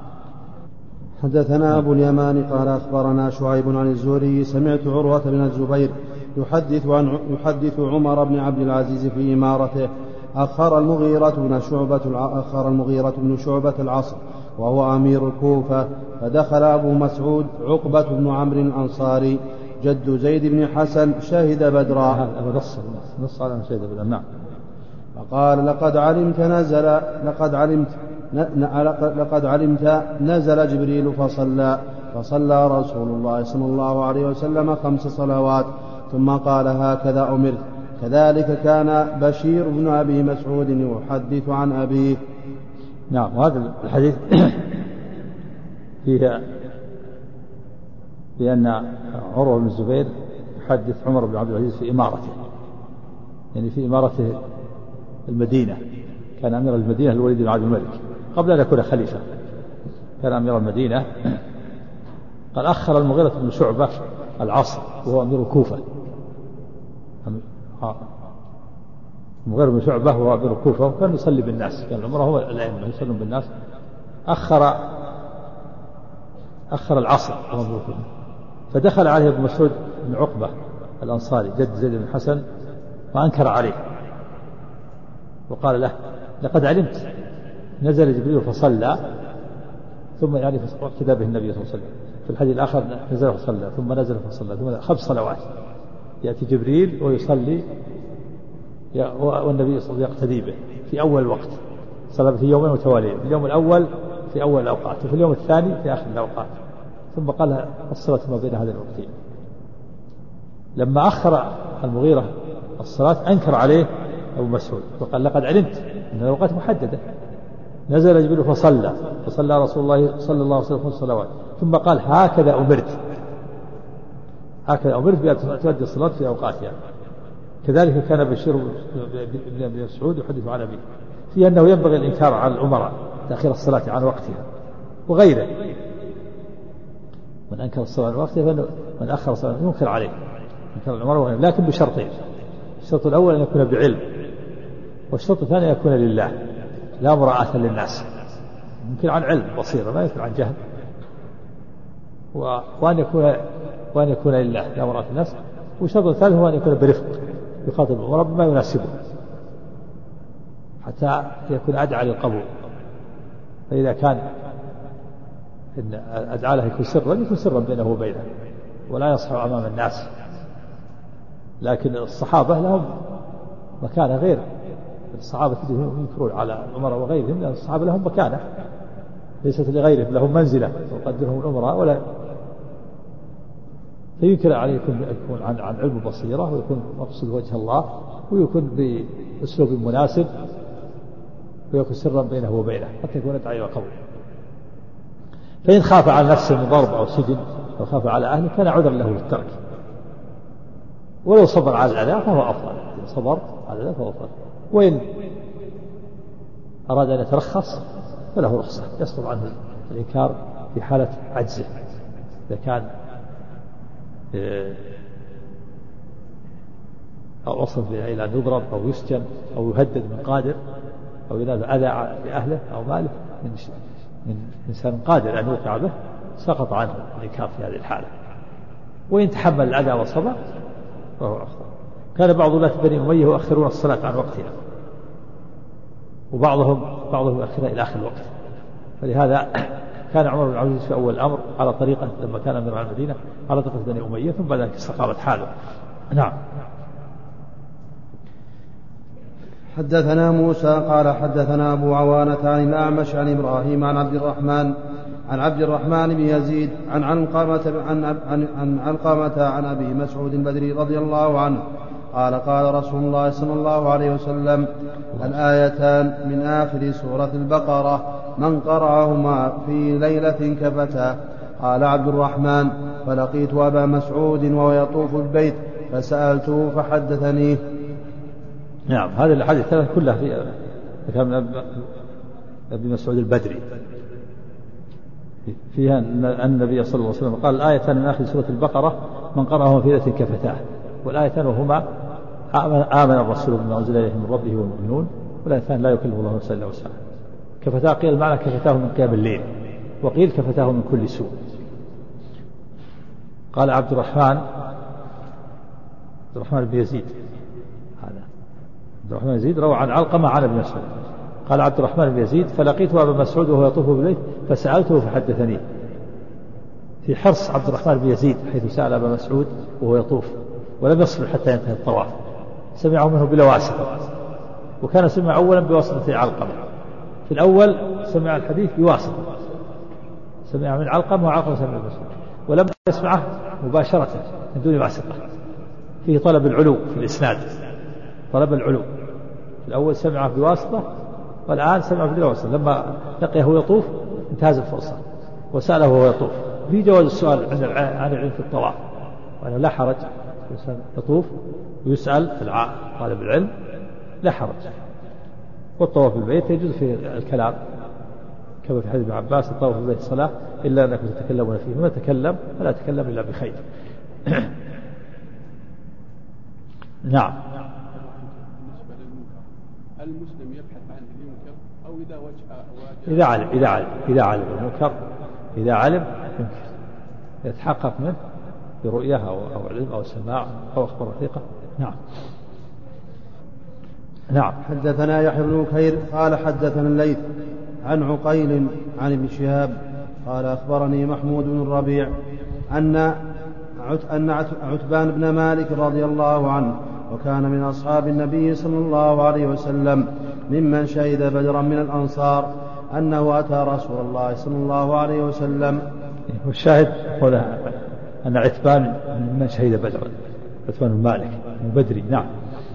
حدثنا أبو اليمان قال أخبرنا شعيب عن الزهري سمعت عروة بن الزبير يحدث عن يحدث عمر بن عبد العزيز في إمارته أخر المغيرة بن شعبة أخر المغيرة بن شعبة العصر وهو أمير الكوفة، فدخل أبو مسعود عقبة بن عمرو الأنصاري جد زيد بن حسن شهد بدرا. هذا نص نص على شهد بدرا. نعم. فقال لقد علمت نزل لقد علمت لقد علمت نزل جبريل فصلى فصلى رسول الله صلى الله عليه وسلم خمس صلوات ثم قال هكذا أمرت. كذلك كان بشير بن أبي مسعود يحدث عن أبيه. نعم. وهذا الحديث فيه بأن عروة بن الزبير يحدث عمر بن عبد العزيز في إمارته، يعني في إمارته المدينة، كان أمير المدينة الوليد بن عبد الملك قبل أن يكون خليفة، كان أمير المدينة. قال أخر المغيرة بن شعبة العصر وهو أمير الكوفة، المغيرة بن شعبة هو أمير الكوفة وكان يصلي بالناس، كان الأمر هو الأئمة يصلون بالناس. أخر أخر العصر وهو أمير الكوفة، فدخل عليه ابن مسعود بن عقبة الأنصاري جد زيد بن حسن وأنكر عليه وقال له لقد علمت نزل جبريل فصلى ثم يعني اقتدى به النبي صلى الله عليه وسلم. في الحديث الآخر نزل فصلى ثم نزل فصلى ثم خمس صلوات، يأتي جبريل ويصلي والنبي صلى الله عليه وسلم يقتدي به في أول الوقت، صلى في يومين متواليين، في اليوم الأول في أول الأوقات وفي اليوم الثاني في آخر الأوقات، ثم قال الصلاة ما بين هذين الوقتين. لما أخر المغيرة الصلاة أنكر عليه أبو مسعود وقال لقد علمت أن الأوقات محددة، نزل جبريل فصلى فصلى رسول الله صلى الله عليه وسلم خمس صلوات ثم قال هكذا أمرت. هكذا أمرت بأن تؤدي الصلاة في أوقاتها. كذلك كان بشير بن مسعود يحدث عن أبيه في أنه ينبغي الإنكار على الأمراء تأخير الصلاة عن وقتها وغيره. من أنكر الصلاة عن وقتها من أخر الصلاة ينكر عليه، ينكر الأمراء وغيره، لكن بشرطين: الشرط الأول أن يكون بعلم، والشرط الثاني أن يكون لله لا مراعاة للناس، يمكن عن علم بصيرة ما يمكن عن جهل، وأن يكون وأن يكون لله لا مراعاة للناس. والشرط الثالث هو أن يكون برفق يخاطب الأمراء بما يناسبه حتى يكون أدعى للقبول. فإذا كان إن أدعى له يكون سرا يكون سرا بينه وبينه ولا يصح أمام الناس. لكن الصحابة لهم مكانة غير الصحابة ينكرون على الأمراء وغيرهم، لأن الصحابة لهم مكانة ليست لغيرهم، لهم منزلة وقدرهم الأمراء ولا. فينكر عليه يكون عن عن علم بصيرة، ويكون مقصود وجه الله، ويكون بأسلوب مناسب، ويكون سرا بينه وبينه حتى يكون أدعى إلى القبول. فإن خاف على نفسه من ضرب أو سجن أو خاف على أهله كان عذر له للترك، ولو صبر على الأذى فهو أفضل. إن صبر على الأذى فهو أفضل. وإن أراد أن يترخص فله رخصة يصدر عنه الإنكار في حالة عجزه، إذا كان أو وصل إلى أن يضرب أو يسجن أو يهدد من قادر أو ينال أذى بأهله أو ماله من من إنسان قادر أن يوقع به سقط عنه الإنكار في هذه الحالة. وإن تحمل الأذى وصبر فهو أفضل. كان بعض ولاة بني أمية يؤخرون الصلاة عن وقتها، وبعضهم بعضهم يؤخرها إلى آخر الوقت. فلهذا كان عمر بن عبد العزيز في أول الأمر على طريقة لما كان أمير على المدينة على طريقة بني أمية، ثم بعد ذلك استقامت حاله. نعم. حدثنا موسى قال حدثنا أبو عوانة عن الأعمش عن إبراهيم عن عبد الرحمن عن عبد الرحمن بن يزيد عن علقمة عن عن عن علقمة عن أبي مسعود البدري رضي الله عنه قال قال رسول الله صلى الله عليه وسلم: الآيتان من آخر سورة البقرة من قرأهما في ليلة كفتا. قال عبد الرحمن: فلقيت أبا مسعود وهو يطوف البيت فسألته فحدثني. نعم. هذه الأحاديث الثلاث كلها في كلام أبي مسعود البدري فيها أن النبي صلى الله عليه وسلم قال: الآيتان من آخر سورة البقرة من قرأهما في ليلة كفتاه. والآيتان وهما آمن الرسول بما أنزل إليه من ربه والمؤمنون، والآيتان لا يكلف الله نفسا إلا وسعها. كفتاه قيل المعنى كفتاه من قيام الليل، وقيل كفتاه من كل سوء. قال عبد الرحمن عبد الرحمن بن يزيد هذا عبد الرحمن بن يزيد روى عن علقمة عن ابن مسعود. قال عبد الرحمن بن يزيد: فلقيت أبا مسعود وهو يطوف بالبيت فسألته فحدثني. في حرص عبد الرحمن بن يزيد حيث سأل أبا مسعود وهو يطوف ولم يصبر حتى ينتهي الطواف، سمعه منه بلا واسطة، وكان سمع أولا بواسطة علقمة. في الأول سمع الحديث بواسطة، سمع من علقمة وعلقمة سمع من مسعود، ولم يسمعه مباشرة من دون واسطة. فيه طلب العلو في الإسناد، طلب العلو. في الأول سمعه بواسطة، والآن سمعه بلا واسطة. لما لقيه يطوف انتهز الفرصة وسأله وهو يطوف. في جواز السؤال عن العلم في الطواف، وأنه لا حرج يطوف ويسأل طالب العلم، لا حرج. والطواف في البيت يجوز في الكلام كما في حديث ابن عباس: الطواف في البيت الصلاة إلا أنكم تتكلمون فيه، ومن تكلم فلا تكلم إلا بخير. نعم. المسلم يبحث عن المنكر أو إذا وجه إذا علم إذا علم إذا علم المنكر إذا علم يمكن يتحقق منه برؤية أو أو علم أو سماع أو أخبار ثقة. نعم. نعم. حدثنا يحيى بن بكير قال حدثنا الليث عن عقيل عن ابن شهاب قال أخبرني محمود بن الربيع أن أن عتبان بن مالك رضي الله عنه وكان من أصحاب النبي صلى الله عليه وسلم ممن شهد بدرا من الأنصار أنه أتى رسول الله صلى الله عليه وسلم. والشاهد هو أن عتبان ممن شهد بدرا، عتبان المالك بدري. نعم.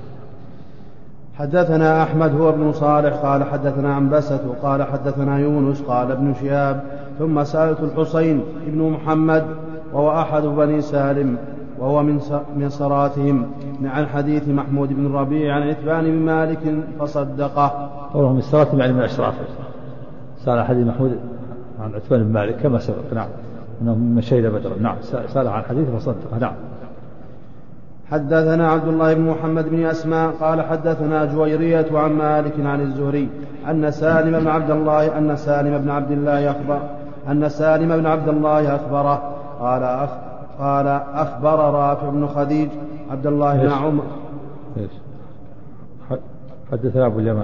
حدثنا أحمد هو ابن صالح قال حدثنا عنبسة قال حدثنا يونس قال ابن شهاب: ثم سألت الحسين ابن محمد وهو أحد بني سالم وهو من من صراتهم عن حديث محمود بن الربيع عن عتبان بن مالك فصدقه. وهو من صراتهم يعني من أشرافه. سأل حديث محمود عن عتبان بن مالك كما سبق. نعم أنه من شهد بدرا. نعم سأل عن حديث فصدقه. نعم. حدثنا عبد الله بن محمد بن أسماء قال حدثنا جويرية عن مالك عن الزهري أن سالم بن عبد الله أن سالم بن عبد الله أخبر أن سالم بن عبد الله أخبره قال أخ قال أخبر رافع بن خديج عبد الله بن عمر. إيش حدثنا أبو اليمان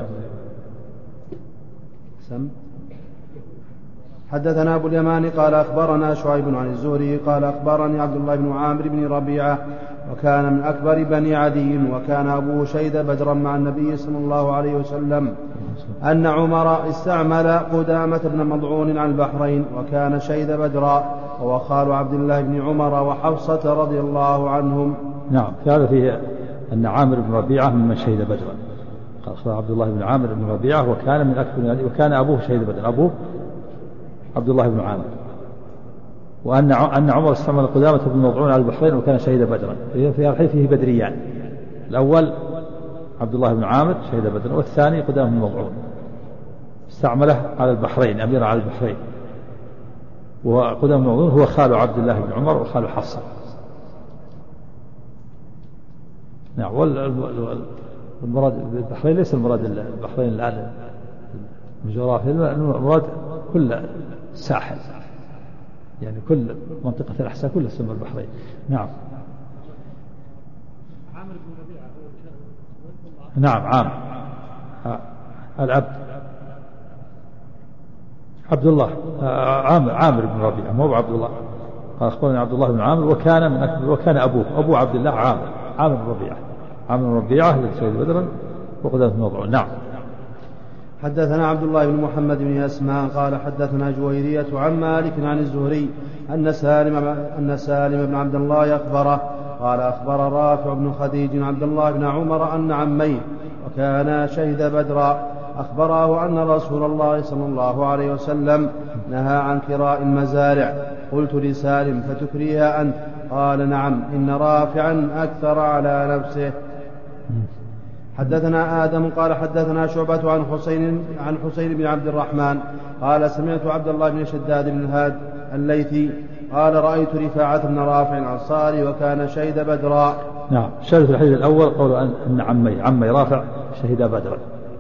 سم حدثنا أبو اليمان قال أخبرنا شعيب عن الزهري قال أخبرني عبد الله بن عامر بن ربيعة وكان من أكبر بني عدي وكان أبوه شهد بدرا مع النبي صلى الله عليه وسلم أن عمر استعمل قدامة بن مضعون عن البحرين وكان شهد بدرا وهو خال عبد الله بن عمر وحفصة رضي الله عنهم. نعم في هذا فيه أن عامر بن ربيعة ممن شهد بدرا. قال عبد الله بن عامر بن ربيعة وكان من أكبر وكان أبوه شهد بدرا أبوه عبد الله بن عامر وأن أن عمر استعمل قدامة بن مضعون على البحرين وكان شهيد بدرا. في الحديث فيه بدريان الأول عبد الله بن عامر شهيد بدرا والثاني قدامة بن مضعون استعمله على البحرين أمير على البحرين وقدامة بن مضعون هو خال عبد الله بن عمر وخال حفصة. نعم والمراد بالبحرين ليس المراد البحرين الآن الجغرافيا المراد كل ساحل يعني كل منطقة الأحساء كلها تسمى البحرين. نعم. عامر بن ربيعة نعم عام العبد عبد الله عامر عامر بن ربيعة مو عبد الله. قال أخبرني عبد الله بن عامر وكان من أكبر وكان أبوه أبو عبد الله عامر عامر بن ربيعة عامر بن ربيعة الذي شهد بدرا وقدامة بن مضعون. نعم. حدثنا عبد الله بن محمد بن أسماء قال حدثنا جويرية عن مالك عن الزهري أن سالم أن سالم بن عبد الله أخبره قال أخبر رافع بن خديج عبد الله بن عمر أن عميه وكان شهد بدرا أخبره أن رسول الله صلى الله عليه وسلم نهى عن كراء المزارع. قلت لسالم فتكريها أنت؟ قال نعم إن رافعا أكثر على نفسه. حدثنا آدم قال حدثنا شعبة عن حسين عن حسين بن عبد الرحمن قال سمعت عبد الله بن شداد بن الهاد الليثي قال رأيت رفاعة بن رافع الأنصاري وكان شهد بدرا. نعم. شهد في الحديث الأول قولوا أن عمي عمي رافع شهد بدرا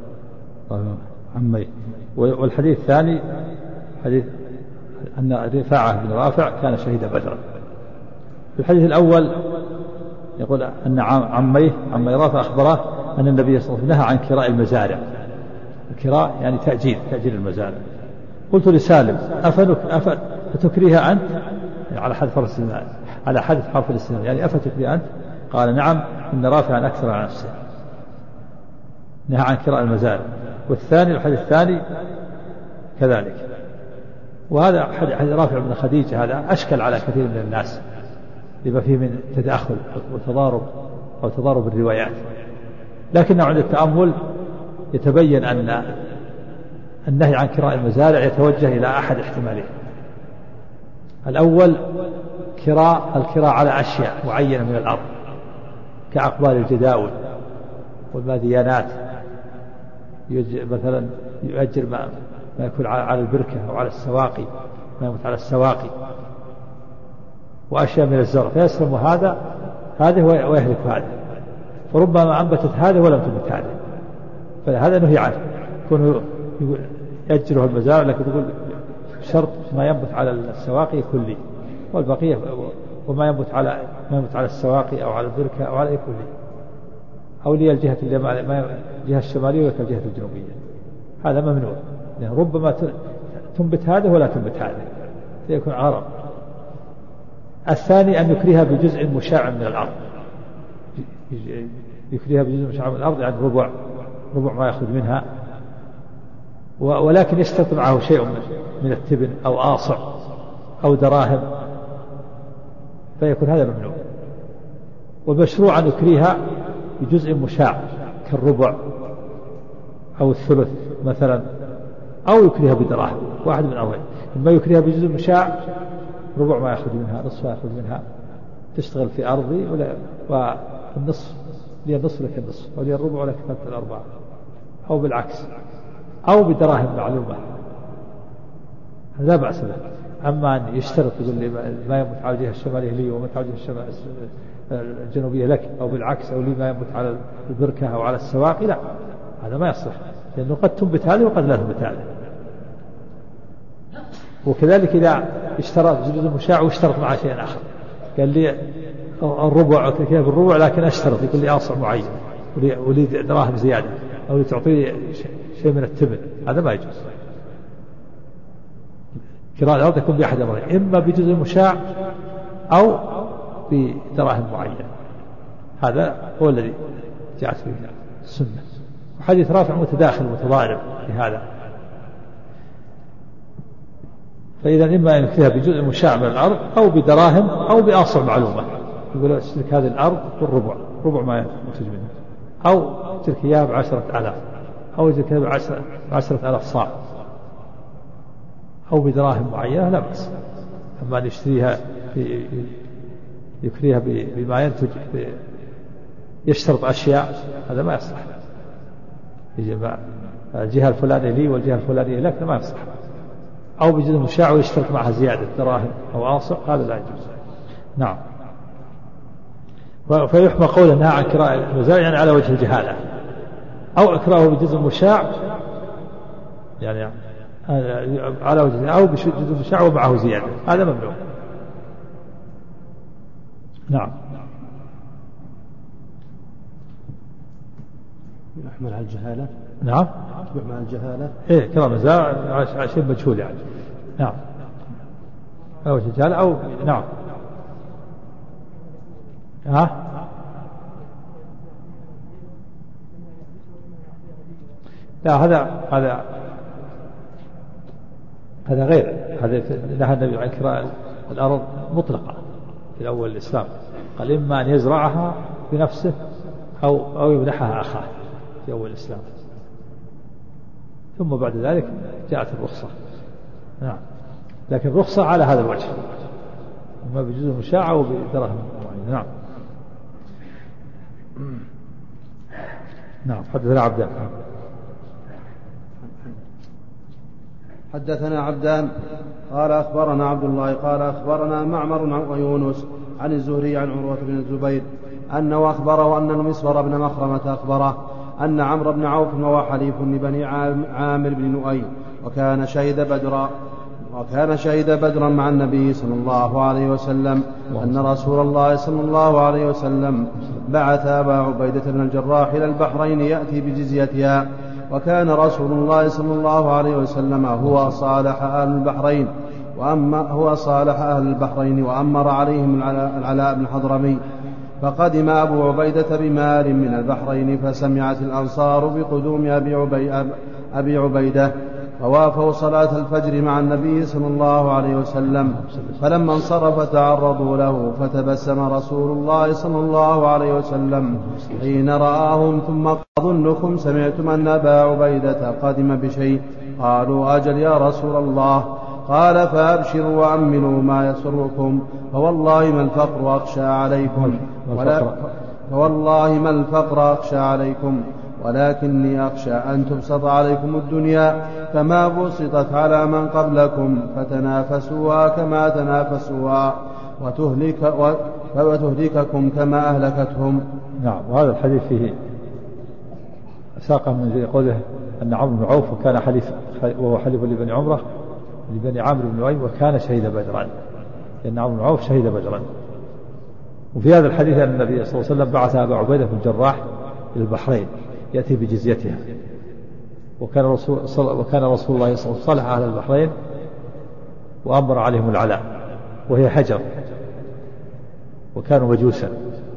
عمي. والحديث الثاني حديث أن رفاعة بن رافع كان شهد بدرا. في الحديث الأول يقول أن عميه عمي رافع أخبره أن النبي صلى الله عليه وسلم نهى عن كراء المزارع. الكراء يعني تأجير تأجير المزارع. قلت لسالم أفتكريها أنت على حذف حرف الاستثناء على حذف حرف الاستثناء يعني أفتكريها أنت؟ قال نعم إن رافعا أكثر على نفسه نهى عن كراء المزارع. والثاني الحديث الثاني كذلك. وهذا حديث رافع بن خديجة هذا أشكل على كثير من الناس لما فيه من تداخل وتضارب أو تضارب الروايات. لكن عند التأمل يتبين أن النهي عن كراء المزارع يتوجه إلى أحد احتمالين. الأول كراء الكراء على أشياء معينة من الأرض كأقبال الجداول والماديانات مثلا يؤجر ما, ما يكون على البركة أو على السواقي ما يموت على السواقي وأشياء من الزرع فيسلم هذا هذا ويهلك هذا فربما أنبتت هذا ولم تنبت هذا فهذا نهي عنه يكون يأجره المزارع لكن يقول شرط ما ينبت على السواقي كلي والبقية وما ينبت على ما ينبت على السواقي أو على البركة أو على كلي أو لي الجهة الجهة الشمالية والجهة الجنوبية هذا ممنوع يعني ربما تنبت هذا ولا تنبت هذا فيكون عرض. الثاني أن يكريها بجزء مشاع من الأرض يكريها بجزء مشاع من الأرض يعني ربع ربع ما يأخذ منها ولكن يشترط معه شيء من التبن أو آصع أو دراهم فيكون هذا ممنوع. والمشروع أن يكريها بجزء مشاع كالربع أو الثلث مثلا أو يكريها بدراهم واحد من أولين إما يكريها بجزء مشاع ربع ما يأخذ منها نصف ما يأخذ منها تشتغل في أرضي ولا والنصف لي النصف لك النصف، أو لي الربع ولك ثلاثة الأرباع، أو بالعكس، أو بدراهم معلومة، هذا لا بأس له. أما أن يشترط يقول لي ما ينبت على الجهة الشمالية لي وما على الجهة الجنوبية لك، أو بالعكس، أو لي ما ينبت على البركة أو على السواقي، لا، هذا ما يصح، لأنه قد تنبت هذه وقد لا تنبت هذه. وكذلك إذا اشترط جزء مشاع واشترط معه شيء آخر، قال لي الربع كيف الربع لكن أشترط يقول لي أوصع معين ولي دراهم زيادة، أو تعطيه شيء من التمن، هذا ما يجوز. كراء الأرض يكون بأحد أمرين، إما بجزء مشاع أو بدراهم معينة، هذا هو الذي جاءت به السنة. وحديث رافع متداخل متضارب في هذا، فإذا إما أن يكفيها بجزء مشاع من الأرض أو بدراهم أو بأوصع معلومة، يقول اشترك هذه الأرض بالربع، ربع ما ينتج منها، أو تلك إياها بعشرة آلاف، أو تلك إياها بعشرة, بعشرة آلاف صاع، أو بدراهم معينة، لا بأس. أما أن يشتريها يكريها بما ينتج يشترط أشياء، هذا ما يصح. الجهة الفلانية لي والجهة الفلانية لك، ما يصح. أو بجزء مشاع ويشترط معها زيادة دراهم أو أوصع، هذا لا يجوز. نعم. فيحمى قول أنها عن كراء المزارع يعني على وجه الجهالة، أو إكراهه بجزء مشاع يعني على وجه، أو بجزء مشاع ومعه زيادة، هذا ممنوع. نعم. يحمل على الجهالة. نعم. يحمل على الجهالة. إيه كراء المزارع شيء مجهول يعني. نعم. على وجه الجهالة أو نعم. ها؟ لا، هذا هذا هذا غير هذا. نهى النبي عن كراء الأرض مطلقة في أول الإسلام، قال إما أن يزرعها بنفسه أو أو يمنحها أخاه في أول الإسلام، ثم بعد ذلك جاءت الرخصة. نعم. لكن الرخصة على هذا الوجه، إما بجزء مشاع أو بدراهم معينة. نعم. نعم. حدثنا عبدان. حدثنا عبدان قال أخبرنا عبد الله قال أخبرنا معمر ويونس عن الزهري عن عروة بن الزبير أنه أخبره أن المسور بن مخرمة أخبره أن عمرو بن عوف وهو حليف لبني عامر بن لؤي وكان شهد بدرا وكان شهد بدرا مع النبي صلى الله عليه وسلم أن رسول الله صلى الله عليه وسلم بعث أبا عبيدة بن الجراح إلى البحرين يأتي بجزيتها، وكان رسول الله صلى الله عليه وسلم هو صالح أهل البحرين وأما هو صالح أهل البحرين وأمر عليهم العلاء بن الحضرمي. فقدم أبو عبيدة بمال من البحرين، فسمعت الأنصار بقدوم أبي, عبي أبي عبيدة، فوافوا صلاة الفجر مع النبي صلى الله عليه وسلم، فلما انصرف تعرضوا له، فتبسم رسول الله صلى الله عليه وسلم حين رآهم، ثم أظنكم سمعتم أن أبا عبيدة قدم بشيء؟ قالوا أجل يا رسول الله. قال فأبشروا وأمنوا ما يسركم، فوالله ما الفقر أخشى عليكم ولا فوالله ما الفقر أخشى عليكم ولكني أخشى أن تبسط عليكم الدنيا كما بسطت على من قبلكم، فتنافسوها كما تنافسوها وتهلك وتهلككم كما أهلكتهم. نعم. وهذا الحديث فيه ساقه من قوله أن عمرو بن عوف وكان حليف وهو حليف لبني عمره لبني عامر بن لؤي وكان شهيد بدرا، لأن عمرو بن عوف شهيد بدرا. وفي هذا الحديث أن النبي صلى الله عليه وسلم بعث أبا عبيدة بن الجراح إلى البحرين يأتي بجزيتها، وكان رسول وكان رسول الله صلى الله عليه وسلم صالح أهل البحرين وأمر عليهم العلاء، وهي حجر، وكانوا مجوسا،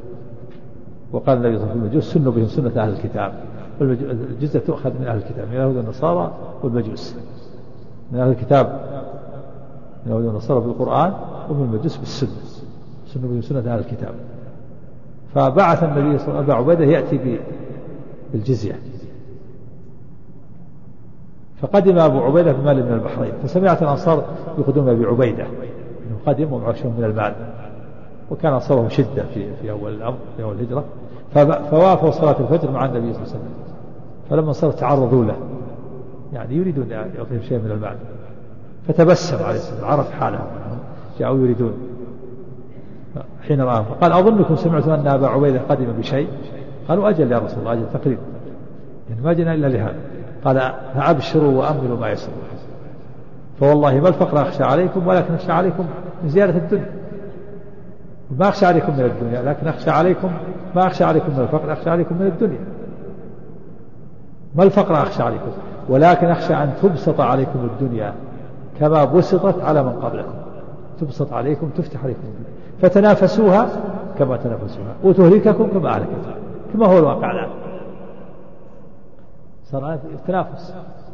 وقال النبي صلى الله عليه وسلم المجوس سنوا بهم سنة أهل الكتاب، والجزية تؤخذ من أهل الكتاب من اليهود والنصارى والمجوس، من أهل الكتاب من اليهود والنصارى بالقرآن، ومن المجوس بالسنة، سنوا بهم سنة أهل الكتاب. فبعث النبي صلى الله عليه وسلم أبا عبيدة يأتي بالجزية، فقدم أبو عبيدة بمال من البحرين، فسمعت الأنصار بقدوم أبي عبيدة أنه قدم ومعه شيء من المال، وكان أصابه شدة في في أول الأمر في أول الهجرة، فوافوا صلاة الفجر مع النبي صلى الله عليه وسلم، فلما صار تعرضوا له يعني يريدون أن يعطيهم شيء من المال، فتبسم عليه السلام عرف حاله جاءوا يريدون حين رآهم فقال أظنكم سمعتم أن أبا عبيدة قدم بشيء؟ قالوا أجل يا رسول الله أجل تقريبا يعني ما جئنا إلا لهذا. قال فأبشروا وأملوا ما يسرون، فوالله ما الفقر أخشى عليكم ولكن أخشى عليكم من زيادة الدنيا، ما أخشى عليكم من الدنيا لكن أخشى عليكم ما أخشى عليكم من الفقر أخشى عليكم من الدنيا. ما الفقر أخشى عليكم ولكن أخشى أن تبسط عليكم الدنيا كما بسطت على من قبلكم، تبسط عليكم تفتح عليكم الدنيا فتنافسوها كما تنافسوها وتهلككم كما أهلكتها، كما هو الواقع الآن. صار تنافس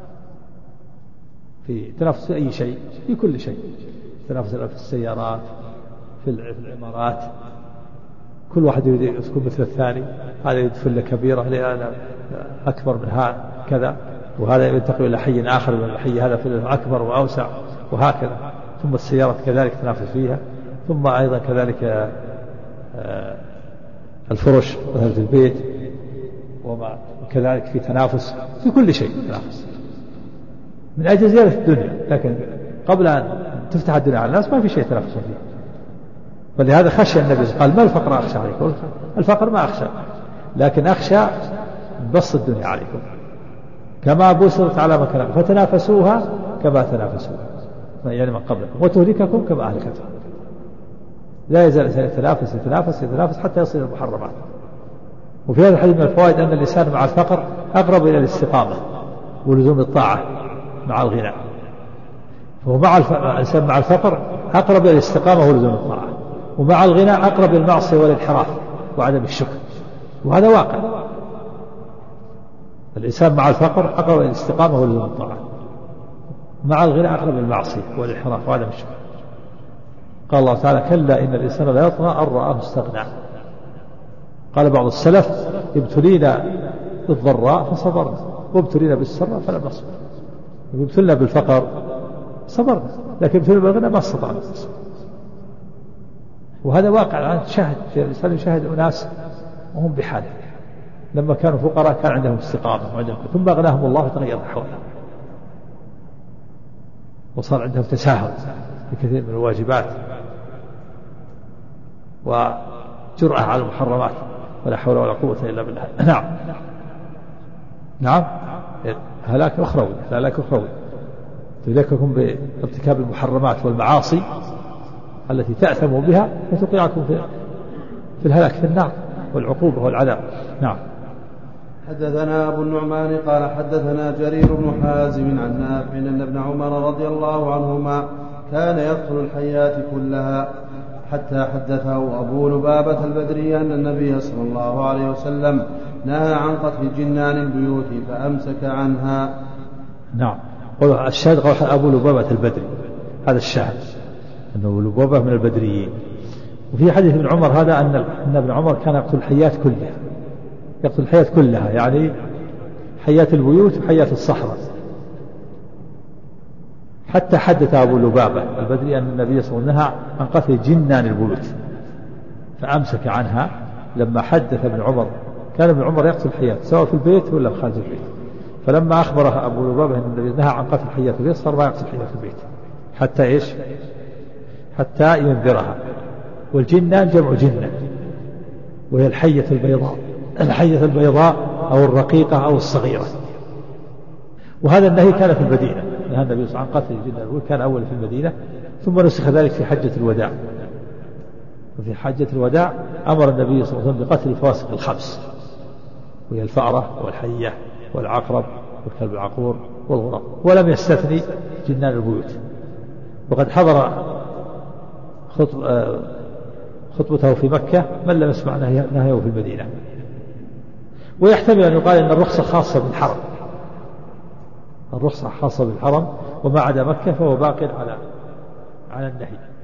في تنافس في أي شيء في كل شيء، تنافس في السيارات في العمارات، كل واحد يريد يسكن مثل الثاني، هذا يدخل كبيرة لأن أكبر منها كذا، وهذا ينتقل إلى حي آخر من الحي هذا في أكبر وأوسع وهكذا. ثم السيارات كذلك تنافس فيها، ثم أيضا كذلك الفرش مثل في البيت، وما وكذلك في تنافس في كل شيء تنافس من أجل زيادة الدنيا، لكن قبل أن تفتح الدنيا على الناس ما في شيء تنافس فيه. ولهذا خشى النبي قال ما الفقر أخشى عليكم؟ الفقر ما أخشى لكن أخشى بسط الدنيا عليكم كما بسطت على مكان فتنافسوها كما تنافسوها يعني من قبلكم وتهلككم كما أهلكتها. لا يزال الإنسان يتنافس يتنافس يتنافس حتى يصل إلى المحرمات. وفي هذا الحديث من الفوائد أن الإنسان مع الفقر أقرب إلى الاستقامة ولزوم الطاعة مع الغنى، فهو مع الإنسان مع الفقر أقرب إلى الاستقامة ولزوم الطاعة، ومع الغنى أقرب إلى المعصية والانحراف وعدم الشكر، وهذا واقع. الإنسان مع الفقر أقرب إلى الاستقامة ولزوم الطاعة، مع الغنى أقرب إلى المعصية والانحراف وعدم الشكر. قال الله تعالى كلا إن الإنسان لا يطغى أن رآه استغنى. قال بعض السلف ابتلينا بالضراء فصبرنا وابتلينا بالسراء فلم نصبر. ابتلينا بالفقر صبرنا لكن ابتلينا بالغنى ما استطعنا. وهذا واقع الآن تشاهد الإنسان يشاهد أناس وهم بحاله لما كانوا فقراء كان عندهم استقامة وعندهم ثم أغناهم الله فتغير أحوالهم وصار عندهم تساهل في كثير من الواجبات وجرأة على المحرمات ولا حول ولا قوة إلا بالله. نعم نعم هلاك أخروي هلاك أخروي تذكركم بارتكاب المحرمات والمعاصي التي تأثموا بها فتوقعكم في, في الهلاك في النار والعقوبة والعذاب. نعم. حدثنا أبو النعمان قال حدثنا جرير بن حازم عن نافع أن ابن عمر رضي الله عنهما كان يقتل الحيات كلها حتى حدثه أبو لبابة البدري أن النبي صلى الله عليه وسلم نهى عن قتل جنان البيوت فأمسك عنها. نعم. الشاهد قال أبو لبابة البدري هذا الشاهد أنه لبابة من البدريين. وفي حديث ابن عمر هذا أن أن ابن عمر كان يقتل الحيات كلها يقتل الحيات كلها يعني حيات البيوت وحيات الصحراء. حتى حدث أبو لبابة البدري أن النبي صلى الله عليه وسلم نهى عن قتل جنان البيوت فأمسك عنها. لما حدث ابن عمر كان ابن عمر يقتل الحيات سواء في البيت ولا في خارج البيت، فلما أخبره أبو لبابة أن النبي نهى عن قتل حيات البيت صار ما يقتل حيات البيت حتى إيش حتى ينذرها. والجنان جمع جنة وهي الحية البيضاء الحية البيضاء أو الرقيقة أو الصغيرة. وهذا النهي كان في المدينة نهى النبي صلى الله عليه وسلم عن قتل الجنان كان أول في المدينة ثم نسخ ذلك في حجة الوداع. وفي حجة الوداع أمر النبي صلى الله عليه وسلم بقتل الفواسق الخمس وهي الفأرة والحية والعقرب والكلب العقور والغراب ولم يستثني جنان البيوت. وقد حضر خطبته في مكة من لم يسمع نهيه في المدينة. ويحتمل أن يقال أن الرخصة خاصة بالحرم الرخصة خاصة بالحرم وما عدا مكة فهو باق على على النهي.